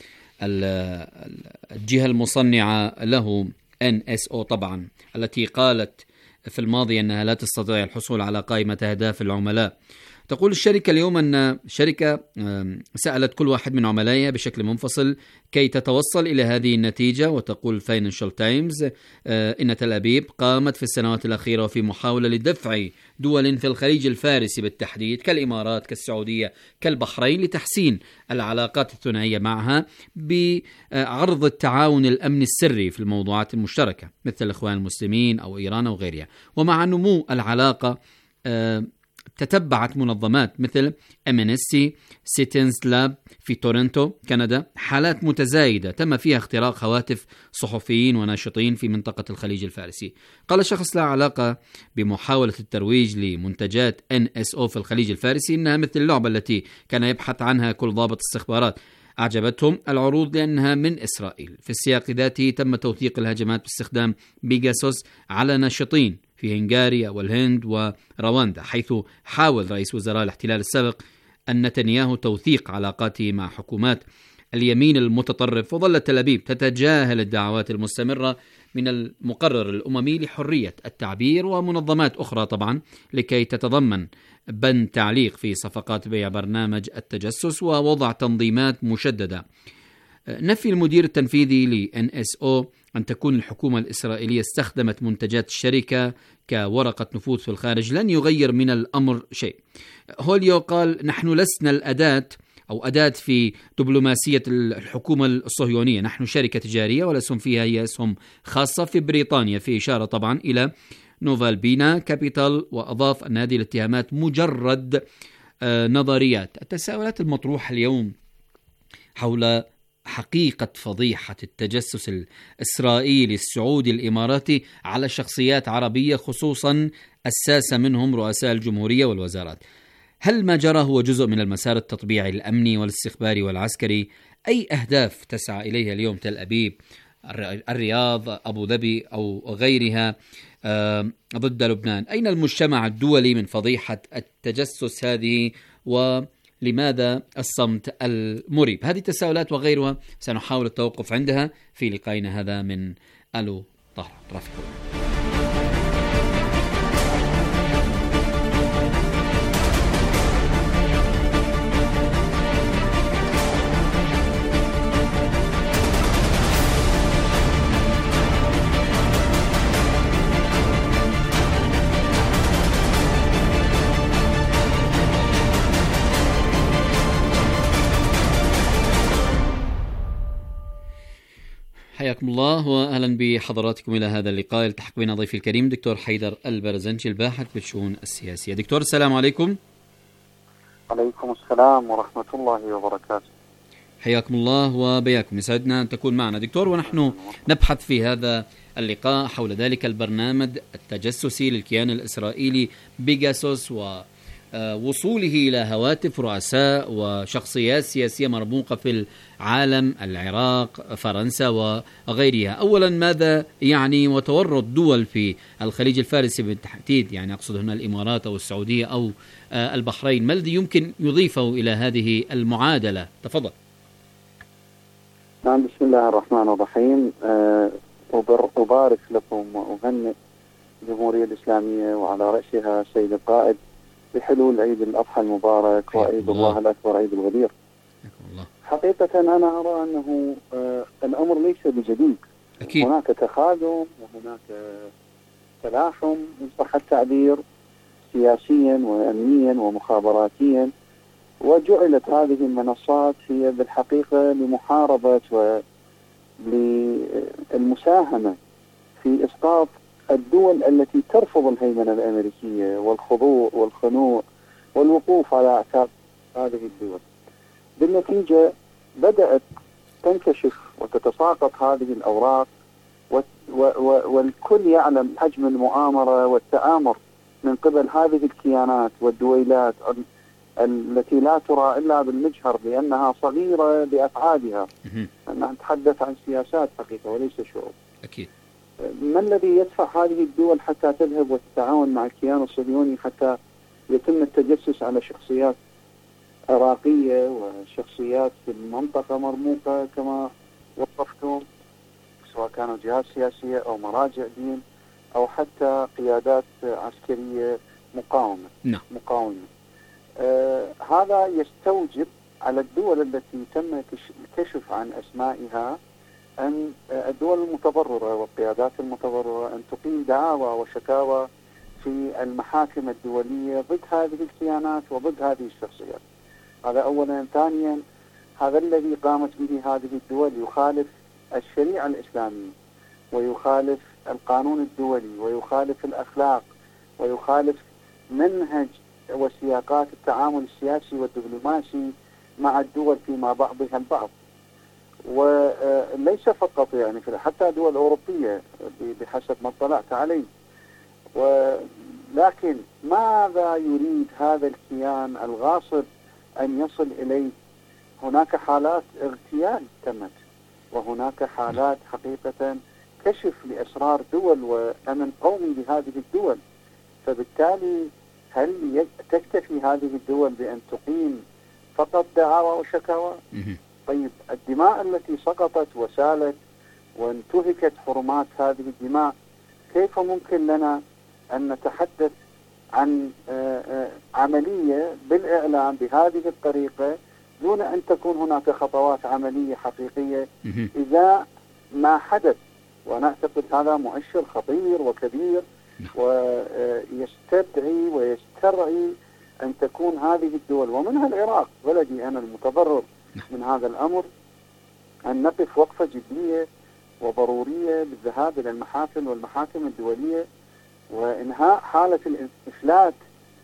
والجهة المصنعة له NSO طبعا، التي قالت في الماضي أنها لا تستطيع الحصول على قائمة أهداف العملاء. تقول الشركة اليوم أن شركة سألت كل واحد من عملائها بشكل منفصل كي تتوصل إلى هذه النتيجة. وتقول فاينانشال تايمز إن تل أبيب قامت في السنوات الأخيرة في محاولة لدفع دول في الخليج الفارسي بالتحديد كالإمارات كالسعودية كالبحرين لتحسين العلاقات الثنائية معها بعرض التعاون الأمني السري في الموضوعات المشتركة مثل الإخوان المسلمين أو إيران أو غيرها. ومع نمو العلاقة تتبعت منظمات مثل MNSC سيتنز لاب في تورنتو كندا حالات متزايدة تم فيها اختراق هواتف صحفيين وناشطين في منطقة الخليج الفارسي. قال شخص لا علاقة بمحاولة الترويج لمنتجات NSO في الخليج الفارسي إنها مثل اللعبة التي كان يبحث عنها كل ضابط استخبارات. أعجبتهم العروض لأنها من إسرائيل. في السياق ذاته تم توثيق الهجمات باستخدام بيجاسوس على ناشطين في هنغاريا والهند ورواندا، حيث حاول رئيس وزراء الاحتلال السابق أن نتنياهو توثيق علاقاته مع حكومات اليمين المتطرف. وظلت تل أبيب تتجاهل الدعوات المستمرة من المقرر الأممي لحرية التعبير ومنظمات أخرى طبعا لكي تتضمن بند تعليق في صفقات بيع برنامج التجسس ووضع تنظيمات مشددة. نفي المدير التنفيذي ل NSO أن تكون الحكومة الإسرائيلية استخدمت منتجات الشركة كورقة نفوذ في الخارج لن يغير من الأمر شيء. هوليو قال نحن لسنا الأداة أو أداة في دبلوماسية الحكومة الصهيونية. نحن شركة تجارية والأسهم فيها هي أسهم خاصة في بريطانيا، في إشارة طبعا إلى نوفالبينا كابيتال، وأضاف أن هذه الاتهامات مجرد نظريات. التساؤلات المطروحة اليوم حول حقيقة فضيحة التجسس الإسرائيلي السعودي الإماراتي على شخصيات عربية، خصوصا الساسة منهم رؤساء الجمهورية والوزارات. هل ما جرى هو جزء من المسار التطبيعي الأمني والاستخباري والعسكري؟ أي أهداف تسعى إليها اليوم تل أبيب، الرياض، أبو ظبي أو غيرها ضد لبنان؟ أين المجتمع الدولي من فضيحة التجسس هذه، ولماذا الصمت المريب؟ هذه التساؤلات وغيرها سنحاول التوقف عندها في لقائنا هذا من ألو طهران. رافقون. حياكم الله وأهلا بحضراتكم إلى هذا اللقاء. يلتحق بنا ضيفي الكريم دكتور حيدر البرزنجي، الباحث بالشؤون السياسية. دكتور السلام عليكم. عليكم السلام ورحمة الله وبركاته. حياكم الله وبياكم، يسعدنا أن تكون معنا دكتور، ونحن نبحث في هذا اللقاء حول ذلك البرنامج التجسسي للكيان الإسرائيلي بيجاسوس، ووصوله إلى هواتف رؤساء وشخصيات سياسية مرموقة في العالم، العراق، فرنسا وغيرها. أولا ماذا يعني وتورط دول في الخليج الفارسي بالتحديد، يعني أقصد هنا الإمارات أو السعودية أو البحرين، ما الذي يمكن يضيفه إلى هذه المعادلة؟ تفضل. نعم، بسم الله الرحمن الرحيم. أبارك لكم وأهنئ الجمهورية الإسلامية وعلى رأسها السيد القائد بحلول عيد الأضحى المبارك وعيد الله الأكبر، عيد الغدير. حقيقة أنا أرى أنه الأمر ليس بجديد. أكيد. هناك تخاذل وهناك تلاحم إن صح التعبير، سياسيا وأمنيا ومخابراتيا، وجعلت هذه المنصات هي بالحقيقة لمحاربة وللمساهمة في إسقاط الدول التي ترفض الهيمنة الأمريكية والخضوع والخنوع والوقوف على أعتاب هذه الدول. بالنتيجة بدأت تنكشف وتتساقط هذه الأوراق، والكل يعلم حجم المؤامرة والتآمر من قبل هذه الكيانات والدويلات التي لا ترى إلا بالمجهر لأنها صغيرة بأفعالها. أنها نتحدث عن سياسات حقيقة وليس شعوب. أكيد. ما الذي يدفع هذه الدول حتى تذهب وتتعاون مع الكيان الصهيوني حتى يتم التجسس على شخصيات عراقية وشخصيات في المنطقة مرموقة كما وصفتم، سواء كانوا جهات سياسية أو مراجع دين أو حتى قيادات عسكرية مقاومة. نعم. مقاومة. هذا يستوجب على الدول التي تم الكشف عن أسمائها أن الدول المتضررة والقيادات المتضررة أن تقيم دعاوى وشكاوى في المحاكم الدولية ضد هذه الكيانات وضد هذه الشخصيات. هذا أولا. ثانيا، هذا الذي قامت به هذه الدول يخالف الشريعة الإسلامية ويخالف القانون الدولي ويخالف الأخلاق ويخالف منهج وسياقات التعامل السياسي والدبلوماسي مع الدول فيما بعضها البعض. وليس فقط يعني حتى دول أوروبية بحسب ما اطلعت عليه. ولكن ماذا يريد هذا الكيان الغاصب أن يصل إليه؟ هناك حالات اغتيال تمت، وهناك حالات حقيقة كشف لأسرار دول وأمن قومي لهذه الدول. فبالتالي هل تكتفي هذه الدول بأن تقيم فقط دعاوى وشكاوى؟ طيب الدماء التي سقطت وسالت وانتهكت حرمات هذه الدماء، كيف ممكن لنا أن نتحدث عن عملية بالإعلام بهذه الطريقة دون أن تكون هناك خطوات عملية حقيقية إذا ما حدث؟ وأنا أعتقد هذا مؤشر خطير وكبير ويستدعي ويسترعي أن تكون هذه الدول ومنها العراق بلدي أنا المتضرر من هذا الأمر أن نقف وقفة جدية وضرورية بالذهاب إلى المحافل والمحاكم الدولية وإنهاء حالة الإفلات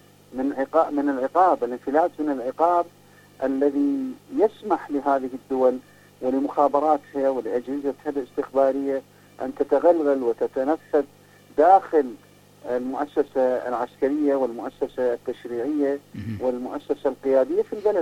من العقاب، الانفلات من العقاب الذي يسمح لهذه الدول ولمخابراتها ولأجهزتها الاستخبارية أن تتغلغل وتتنفذ داخل المؤسسة العسكرية والمؤسسة التشريعية والمؤسسة القيادية في البلد.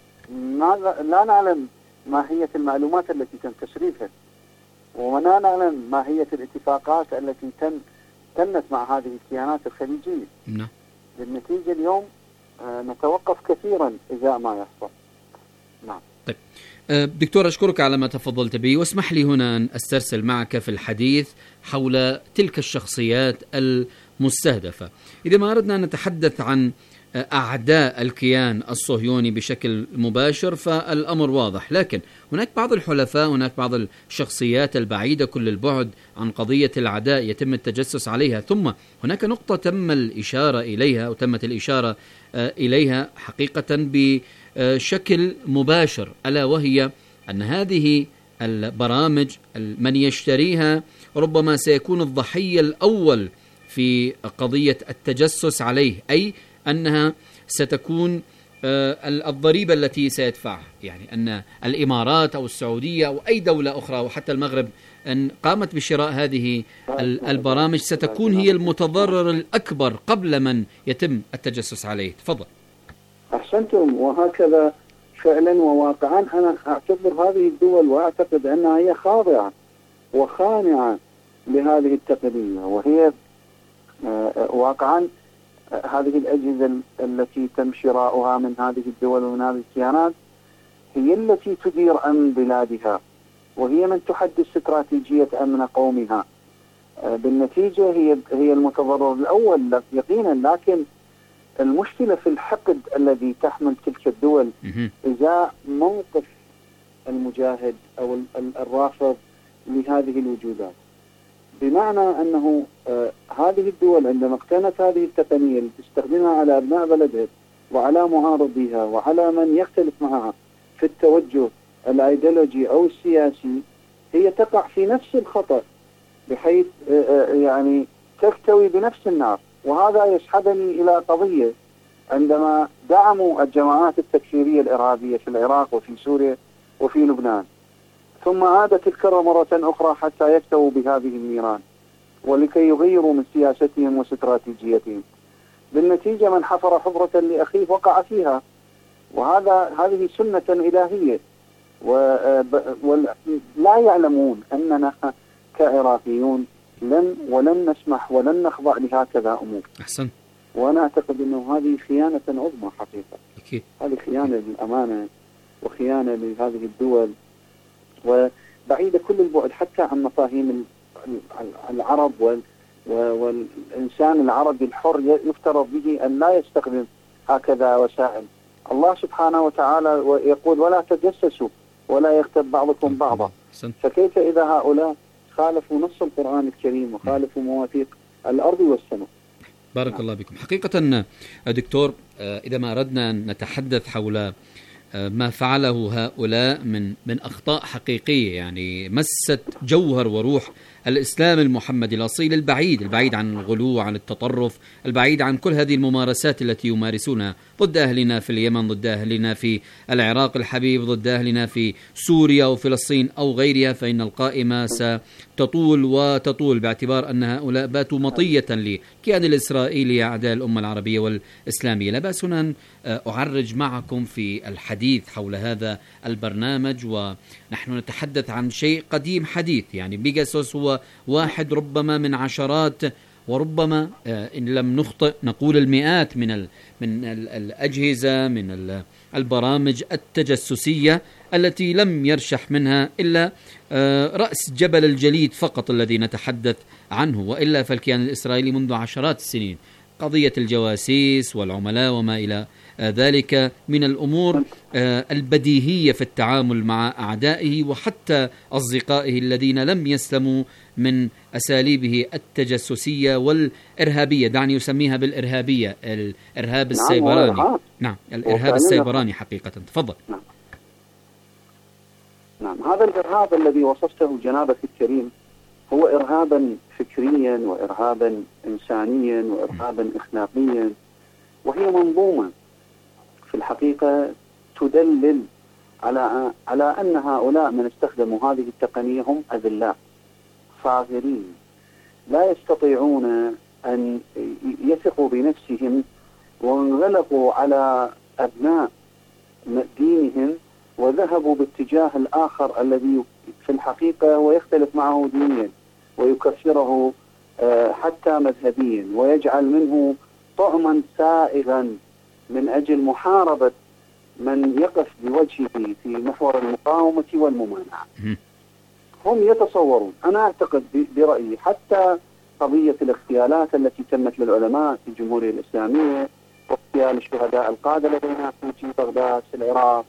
لا نعلم ماهية المعلومات التي تم تسريبها، ولا نعلم ماهية الاتفاقات التي تمت مع هذه الكيانات الخليجية. بالنتيجة اليوم نتوقف كثيرا إذا ما يحصل. نعم. طيب دكتور، أشكرك على ما تفضلت به، واسمح لي هنا أن أسترسل معك في الحديث حول تلك الشخصيات المستهدفة. إذا ما أردنا أن نتحدث عن أعداء الكيان الصهيوني بشكل مباشر فالأمر واضح، لكن هناك بعض الحلفاء، هناك بعض الشخصيات البعيدة كل البعد عن قضية العداء يتم التجسس عليها. ثم هناك نقطة تم الإشارة إليها وتمت الإشارة إليها حقيقة بشكل مباشر، ألا وهي أن هذه البرامج من يشتريها ربما سيكون الضحية الأول في قضية التجسس عليه، أي أنها ستكون الضريبة التي سيدفعها، يعني أن الإمارات أو السعودية أو أي دولة أخرى وحتى المغرب أن قامت بشراء هذه البرامج ستكون هي المتضرر الأكبر قبل من يتم التجسس عليه. تفضل. أحسنتم، وهكذا فعلا وواقعا أنا أعتبر هذه الدول وأعتقد أنها هي خاضعة وخانعة لهذه التقنية، وهي واقعا هذه الأجهزة التي تم شراؤها من هذه الدول ومن هذه الكيانات هي التي تدير أمن بلادها، وهي من تحدد استراتيجية أمن قومها. بالنتيجة هي المتضرر الأول يقينا، لكن المشكلة في الحقد الذي تحمل تلك الدول إزاء موقف المجاهد أو الرافض لهذه الوجودات، بمعنى أنه هذه الدول عندما اقتنت هذه التقنية تستخدمها على أبناء بلدها وعلى معارضيها وعلى من يختلف معها في التوجه الأيديولوجي أو السياسي، هي تقع في نفس الخطأ بحيث يعني تكتوي بنفس النار. وهذا يسحبني إلى قضية عندما دعموا الجماعات التكفيرية الإرهابية في العراق وفي سوريا وفي لبنان، ثم عادت الكرة مرة أخرى حتى يكتووا بهذه النيران ولكي يغيروا من سياستهم واستراتيجيتهم. بالنتيجة من حفر حفرة لأخيه وقع فيها، هذه سنة إلهية، ولا يعلمون أننا كعراقيون ولن نسمح ولن نخضع لهكذا أمور. أحسن. وأنا أعتقد أنه هذه خيانة عظمى حقيقة. أكيد. هذه خيانة للأمانة وخيانة لهذه الدول، وبعيدة كل البعد حتى عن مفاهيم العرب والإنسان العربي الحر يفترض به أن لا يستخدم هكذا وسائل. الله سبحانه وتعالى يقول ولا تجسسوا ولا يغتب بعضكم بعضا. فكيف إذا هؤلاء خالفوا نص القرآن الكريم وخالفوا مواثيق الأرض والسماء؟ بارك الله بكم. حقيقة دكتور، إذا ما أردنا أن نتحدث حول ما فعله هؤلاء من أخطاء حقيقية، يعني مست جوهر وروح الإسلام المحمدي الأصيل، البعيد عن الغلو، عن التطرف، البعيد عن كل هذه الممارسات التي يمارسونها ضد أهلنا في اليمن، ضد أهلنا في العراق الحبيب، ضد أهلنا في سوريا وفلسطين أو غيرها، فإن القائمة ستطول وتطول، باعتبار أن هؤلاء باتوا مطية للكيان الإسرائيلي أعداء الأمة العربية والإسلامية. لا بأس هنا أن أعرج معكم في الحديث حول هذا البرنامج، ونحن نتحدث عن شيء قديم حديث. يعني بيجاسوس هو واحد ربما من عشرات، وربما إن لم نخطئ نقول المئات من الأجهزة، من البرامج التجسسية التي لم يرشح منها إلا رأس جبل الجليد فقط الذي نتحدث عنه، وإلا فالكيان الإسرائيلي منذ عشرات السنين قضية الجواسيس والعملاء وما إلى ذلك من الأمور البديهية في التعامل مع أعدائه وحتى أصدقائه الذين لم يسلموا من أساليبه التجسسية والإرهابية. دعني أسميها بالإرهابية، الإرهاب السيبراني. نعم، الإرهاب السيبراني حقيقة. تفضل. نعم، هذا الإرهاب الذي وصفته جنابك الكريم هو إرهابا فكريا وإرهابا إنسانيا وإرهابا إخلاقيا، وهي منظومة في الحقيقة تدلل على أن هؤلاء من استخدموا هذه التقنية هم أذلاء فاغرين لا يستطيعون أن يثقوا بنفسهم، وانغلقوا على أبناء دينهم وذهبوا باتجاه الآخر الذي في الحقيقة ويختلف معه دينيا ويكفره حتى مذهبيا، ويجعل منه طعما سائغا من أجل محاربة من يقف بوجهه في محور المقاومة والممانعة. هم يتصورون، أنا أعتقد برأيي، حتى قضية الاغتيالات التي تمت للعلماء في الجمهورية الإسلامية، واغتيال الشهداء القادة لدينا في بغداد في العراق،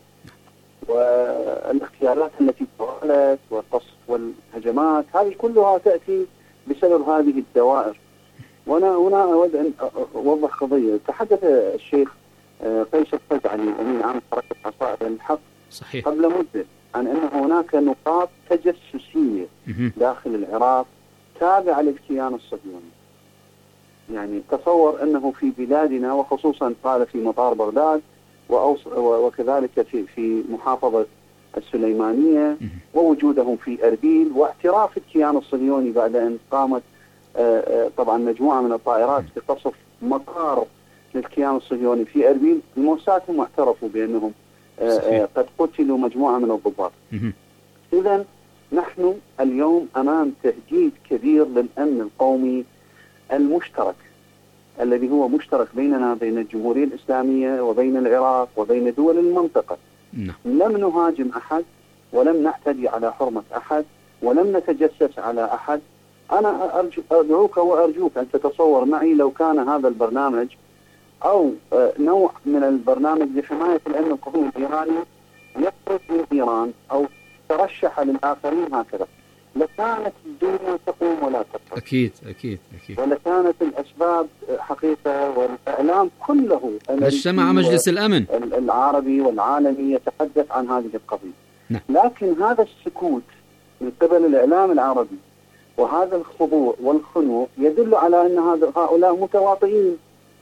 والاغتيالات التي توالت والقصف والهجمات، هذه كلها تأتي بسبب هذه الدوائر. وأنا أود أن أوضح قضية. تحدث الشيخ قيس الفزعلي أمين عام حركة عصائر الحق صحيح قبل مدة عن أن هناك نقاط تجسسية داخل العراق تابعة للكيان الصهيوني. يعني تصور أنه في بلادنا، وخصوصا قال في مطار بغداد وكذلك في محافظة السليمانية، ووجودهم في أربيل، واعتراف الكيان الصهيوني بعد أن قامت طبعا مجموعة من الطائرات بقصف مطار للكيان الصهيوني في أربيل. الموساد هم اعترفوا بأنهم قد قتلوا مجموعة من الضباط. إذن نحن اليوم أمام تهديد كبير للأمن القومي المشترك الذي هو مشترك بيننا بين الجمهورية الإسلامية وبين العراق وبين دول المنطقة. لم نهاجم أحد، ولم نعتدي على حرمة أحد، ولم نتجسس على أحد. أنا أدعوك وأرجوك أن تتصور معي لو كان هذا البرنامج أو نوع من البرنامج لحماية الأمن القومي الإيراني يخرج من إيران أو ترشح للآخرين هكذا، لكانت الدنيا تقوم ولا تقوم. أكيد. ولكانت الأسباب حقيقة، والإعلام كله اجتمع مجلس الأمن العربي والعالمي يتحدث عن هذه القضية. لكن هذا السكوت من قبل الإعلام العربي وهذا الخضوع والخنوع يدل على أن هؤلاء متواطئين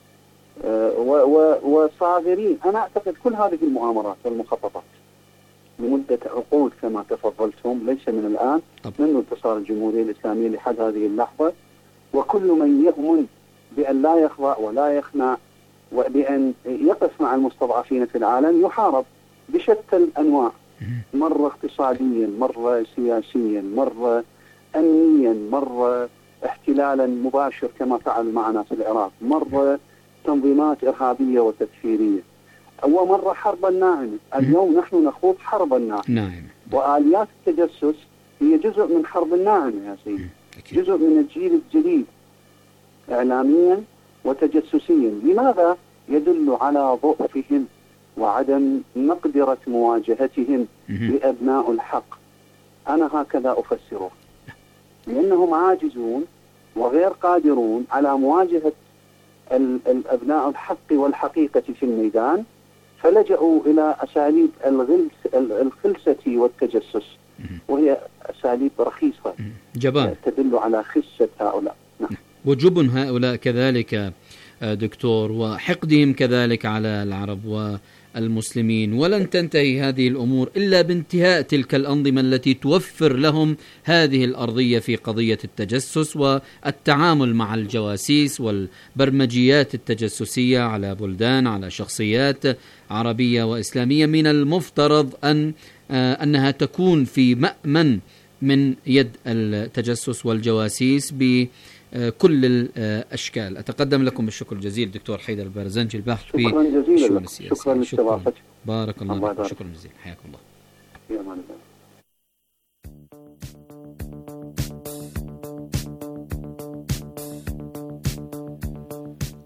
وصاغرين. أنا أعتقد كل هذه المؤامرات والمخططات لمدة عقود كما تفضلتم، ليس من الآن، منذ انتصار الجمهورية الإسلامية لحد هذه اللحظة، وكل من يؤمن بأن لا يخضع ولا يخنع وبأن يقف مع المستضعفين في العالم يحارب بشتى الأنواع، مرة اقتصاديا، مرة سياسيا، مرة أمنيا، مرة احتلالا مباشر كما فعل معنا في العراق، مرة تنظيمات إرهابية وتكفيرية، ومرة حربا ناعمة. اليوم نحن نخوض حربا ناعمة، وآليات التجسس هي جزء من حرب الناعمة يا سيدي، جزء من الجيل الجديد إعلاميا وتجسسيا. لماذا؟ يدل على ضعفهم وعدم مقدرة مواجهتهم لأبناء الحق. أنا هكذا أفسره، لأنهم عاجزون وغير قادرون على مواجهة الأبناء الحق والحقيقة في الميدان، فلجأوا إلى أساليب الخلسة والتجسس، وهي أساليب رخيصة جبان تدل على خسة هؤلاء. وجبن هؤلاء كذلك دكتور، وحقدهم كذلك على العرب والمسلمين. ولن تنتهي هذه الأمور إلا بانتهاء تلك الأنظمة التي توفر لهم هذه الأرضية في قضية التجسس والتعامل مع الجواسيس والبرمجيات التجسسية على بلدان، على شخصيات عربية وإسلامية. من المفترض أنها تكون في مأمن من يد التجسس والجواسيس بكل الأشكال. أتقدم لكم بالشكر الجزيل دكتور حيدر البارزنجي، الباحث في الشؤون السياسية. شكرا لاستضافتك. بارك الله فيك، شكرا جزيلا، حياكم الله. في أمان الله.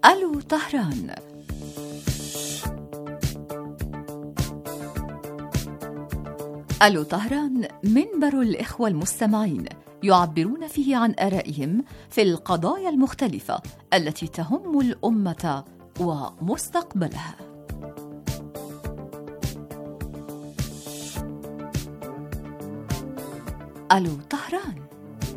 ألو طهران. ألو طهران منبر الإخوة المستمعين يعبرون فيه عن آرائهم في القضايا المختلفة التي تهم الأمة ومستقبلها. ألو طهران.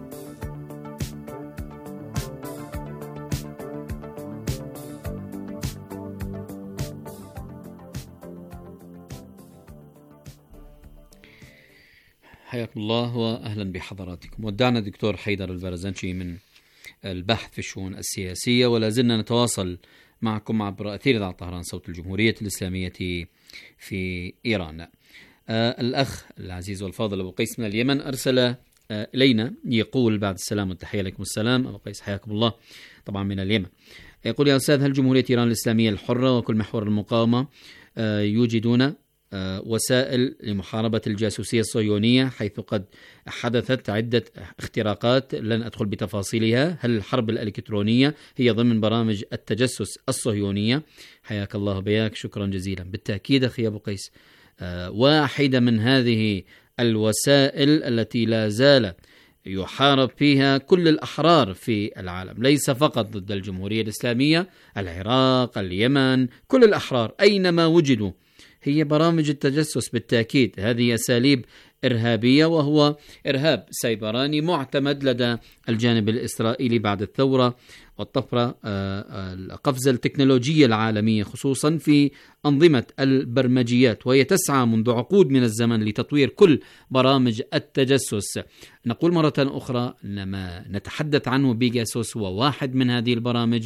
حياكم الله وأهلا بحضراتكم. ودعنا دكتور حيدر البرزنجي من البحث في الشؤون السياسية، ولا زلنا نتواصل معكم عبر أثير إذاعة طهران صوت الجمهورية الإسلامية في إيران. الأخ العزيز والفاضل أبو قيس من اليمن أرسل إلينا يقول بعد السلام والتحية. عليكم السلام أبو قيس، حياكم الله، طبعا من اليمن. يقول: يا أستاذ، هل جمهورية إيران الإسلامية الحرة وكل محور المقاومة يوجدون وسائل لمحاربة الجاسوسية الصهيونية، حيث قد حدثت عدة اختراقات لن أدخل بتفاصيلها؟ هل الحرب الإلكترونية هي ضمن برامج التجسس الصهيونية؟ حياك الله بياك، شكرا جزيلا. بالتأكيد أخي أبو قيس، واحدة من هذه الوسائل التي لا زال يحارب فيها كل الأحرار في العالم، ليس فقط ضد الجمهورية الإسلامية، العراق، اليمن، كل الأحرار أينما وجدوا، هي برامج التجسس. بالتأكيد هذه أساليب إرهابية، وهو إرهاب سيبراني معتمد لدى الجانب الإسرائيلي بعد الثورة والطفرة، القفزة التكنولوجية العالمية خصوصا في أنظمة البرمجيات، وهي تسعى منذ عقود من الزمن لتطوير كل برامج التجسس. نقول مرة أخرى أن ما نتحدث عنه بيجاسوس هو واحد من هذه البرامج،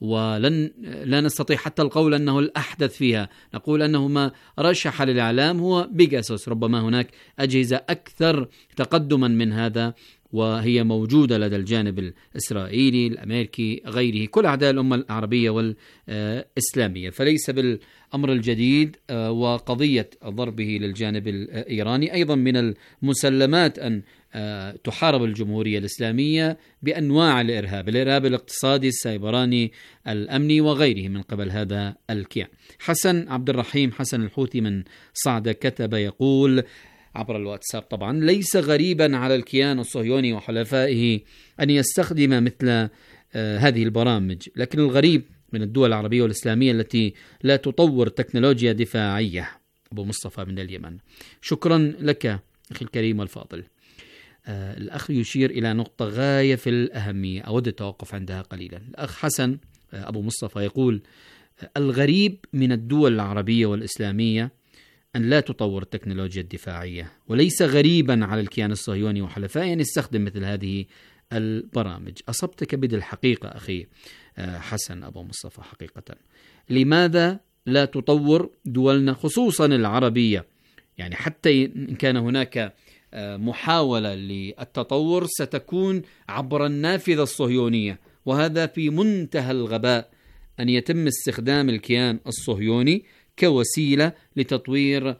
لا نستطيع حتى القول أنه الأحدث فيها، نقول أنه ما رشح للإعلام هو بيجاسوس. ربما هناك أجهزة أكثر تقدما من هذا، وهي موجودة لدى الجانب الإسرائيلي، الأمريكي، غيره، كل أعداء الأمة العربية والإسلامية، فليس بالأمر الجديد. وقضية ضربه للجانب الإيراني أيضا من المسلمات أن تحارب الجمهورية الإسلامية بأنواع الإرهاب الاقتصادي، السيبراني، الأمني وغيره من قبل هذا الكيان. حسن عبد الرحيم حسن الحوثي من صعدة كتب يقول عبر الواتساب طبعا: ليس غريبا على الكيان الصهيوني وحلفائه أن يستخدم مثل هذه البرامج، لكن الغريب من الدول العربية والإسلامية التي لا تطور تكنولوجيا دفاعية. أبو مصطفى من اليمن، شكرا لك أخي الكريم والفاضل. الأخ يشير إلى نقطة غاية في الأهمية، أود التوقف عندها قليلا. الأخ حسن أبو مصطفى يقول: الغريب من الدول العربية والإسلامية أن لا تطور التكنولوجيا الدفاعية، وليس غريبا على الكيان الصهيوني وحلفائه أن يستخدم مثل هذه البرامج. أصبت كبد الحقيقة أخي حسن أبو مصطفى. حقيقة لماذا لا تطور دولنا خصوصا العربية؟ يعني حتى إن كان هناك محاولة للتطور ستكون عبر النافذة الصهيونية، وهذا في منتهى الغباء أن يتم استخدام الكيان الصهيوني كوسيلة لتطوير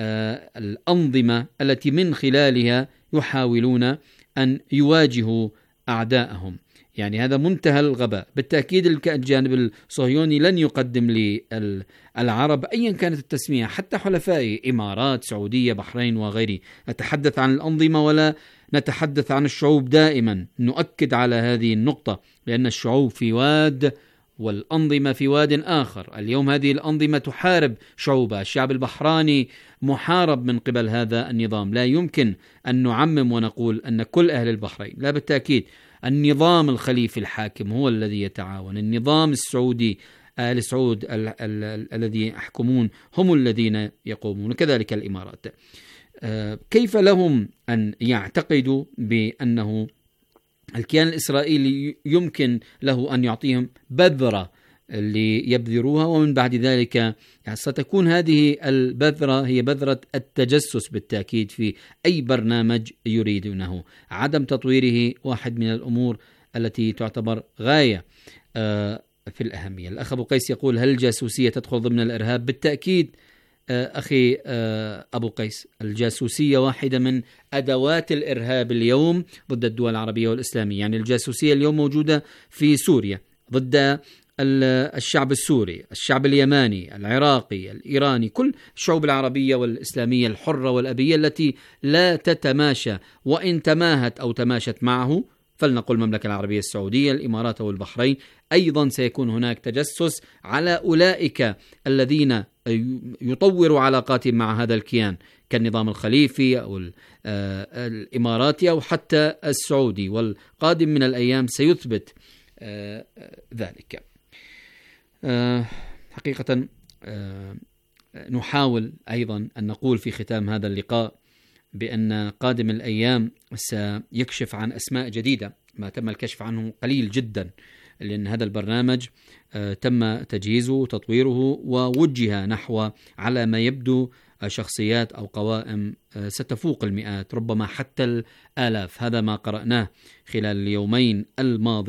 الأنظمة التي من خلالها يحاولون أن يواجهوا أعداءهم. يعني هذا منتهى الغباء. بالتأكيد الجانب الصهيوني لن يقدم للعرب أيا كانت التسمية، حتى حلفائي إمارات، سعودية، بحرين وغيره. نتحدث عن الأنظمة ولا نتحدث عن الشعوب. دائما نؤكد على هذه النقطة، لأن الشعوب في واد والأنظمة في واد آخر. اليوم هذه الأنظمة تحارب شعوبها. الشعب البحراني محارب من قبل هذا النظام. لا يمكن أن نعمم ونقول أن كل أهل البحرين، لا، بالتأكيد النظام الخليفي الحاكم هو الذي يتعاون. النظام السعودي، آل سعود الذي يحكمون هم الذين يقومون، وكذلك الإمارات. كيف لهم أن يعتقدوا بأنه الكيان الإسرائيلي يمكن له أن يعطيهم بذرة ليبذروها، ومن بعد ذلك يعني ستكون هذه البذرة هي بذرة التجسس بالتأكيد في أي برنامج يريدونه. عدم تطويره واحد من الأمور التي تعتبر غاية في الأهمية. الأخ أبو قيس يقول: هل الجاسوسية تدخل ضمن الإرهاب؟ بالتأكيد أخي أبو قيس، الجاسوسية واحدة من أدوات الإرهاب اليوم ضد الدول العربية والإسلامية. يعني الجاسوسية اليوم موجودة في سوريا ضد الشعب السوري، الشعب اليماني، العراقي، الإيراني، كل الشعوب العربية والإسلامية الحرة والأبية التي لا تتماشى، وإن تماهت أو تماشت معه، فلنقل المملكة العربية السعودية، الإمارات والبحرين، أيضا سيكون هناك تجسس على أولئك الذين يطوروا علاقاتهم مع هذا الكيان كالنظام الخليفي أو الإماراتي أو حتى السعودي، والقادم من الأيام سيثبت ذلك. حقيقة نحاول أيضا أن نقول في ختام هذا اللقاء بأن قادم الأيام سيكشف عن أسماء جديدة ما تم الكشف عنه قليل جدا، لأن هذا البرنامج تم تجهيزه وتطويره ووجه نحو على ما يبدو شخصيات أو قوائم ستفوق المئات، ربما حتى الآلاف. هذا ما قرأناه خلال اليومين الماضي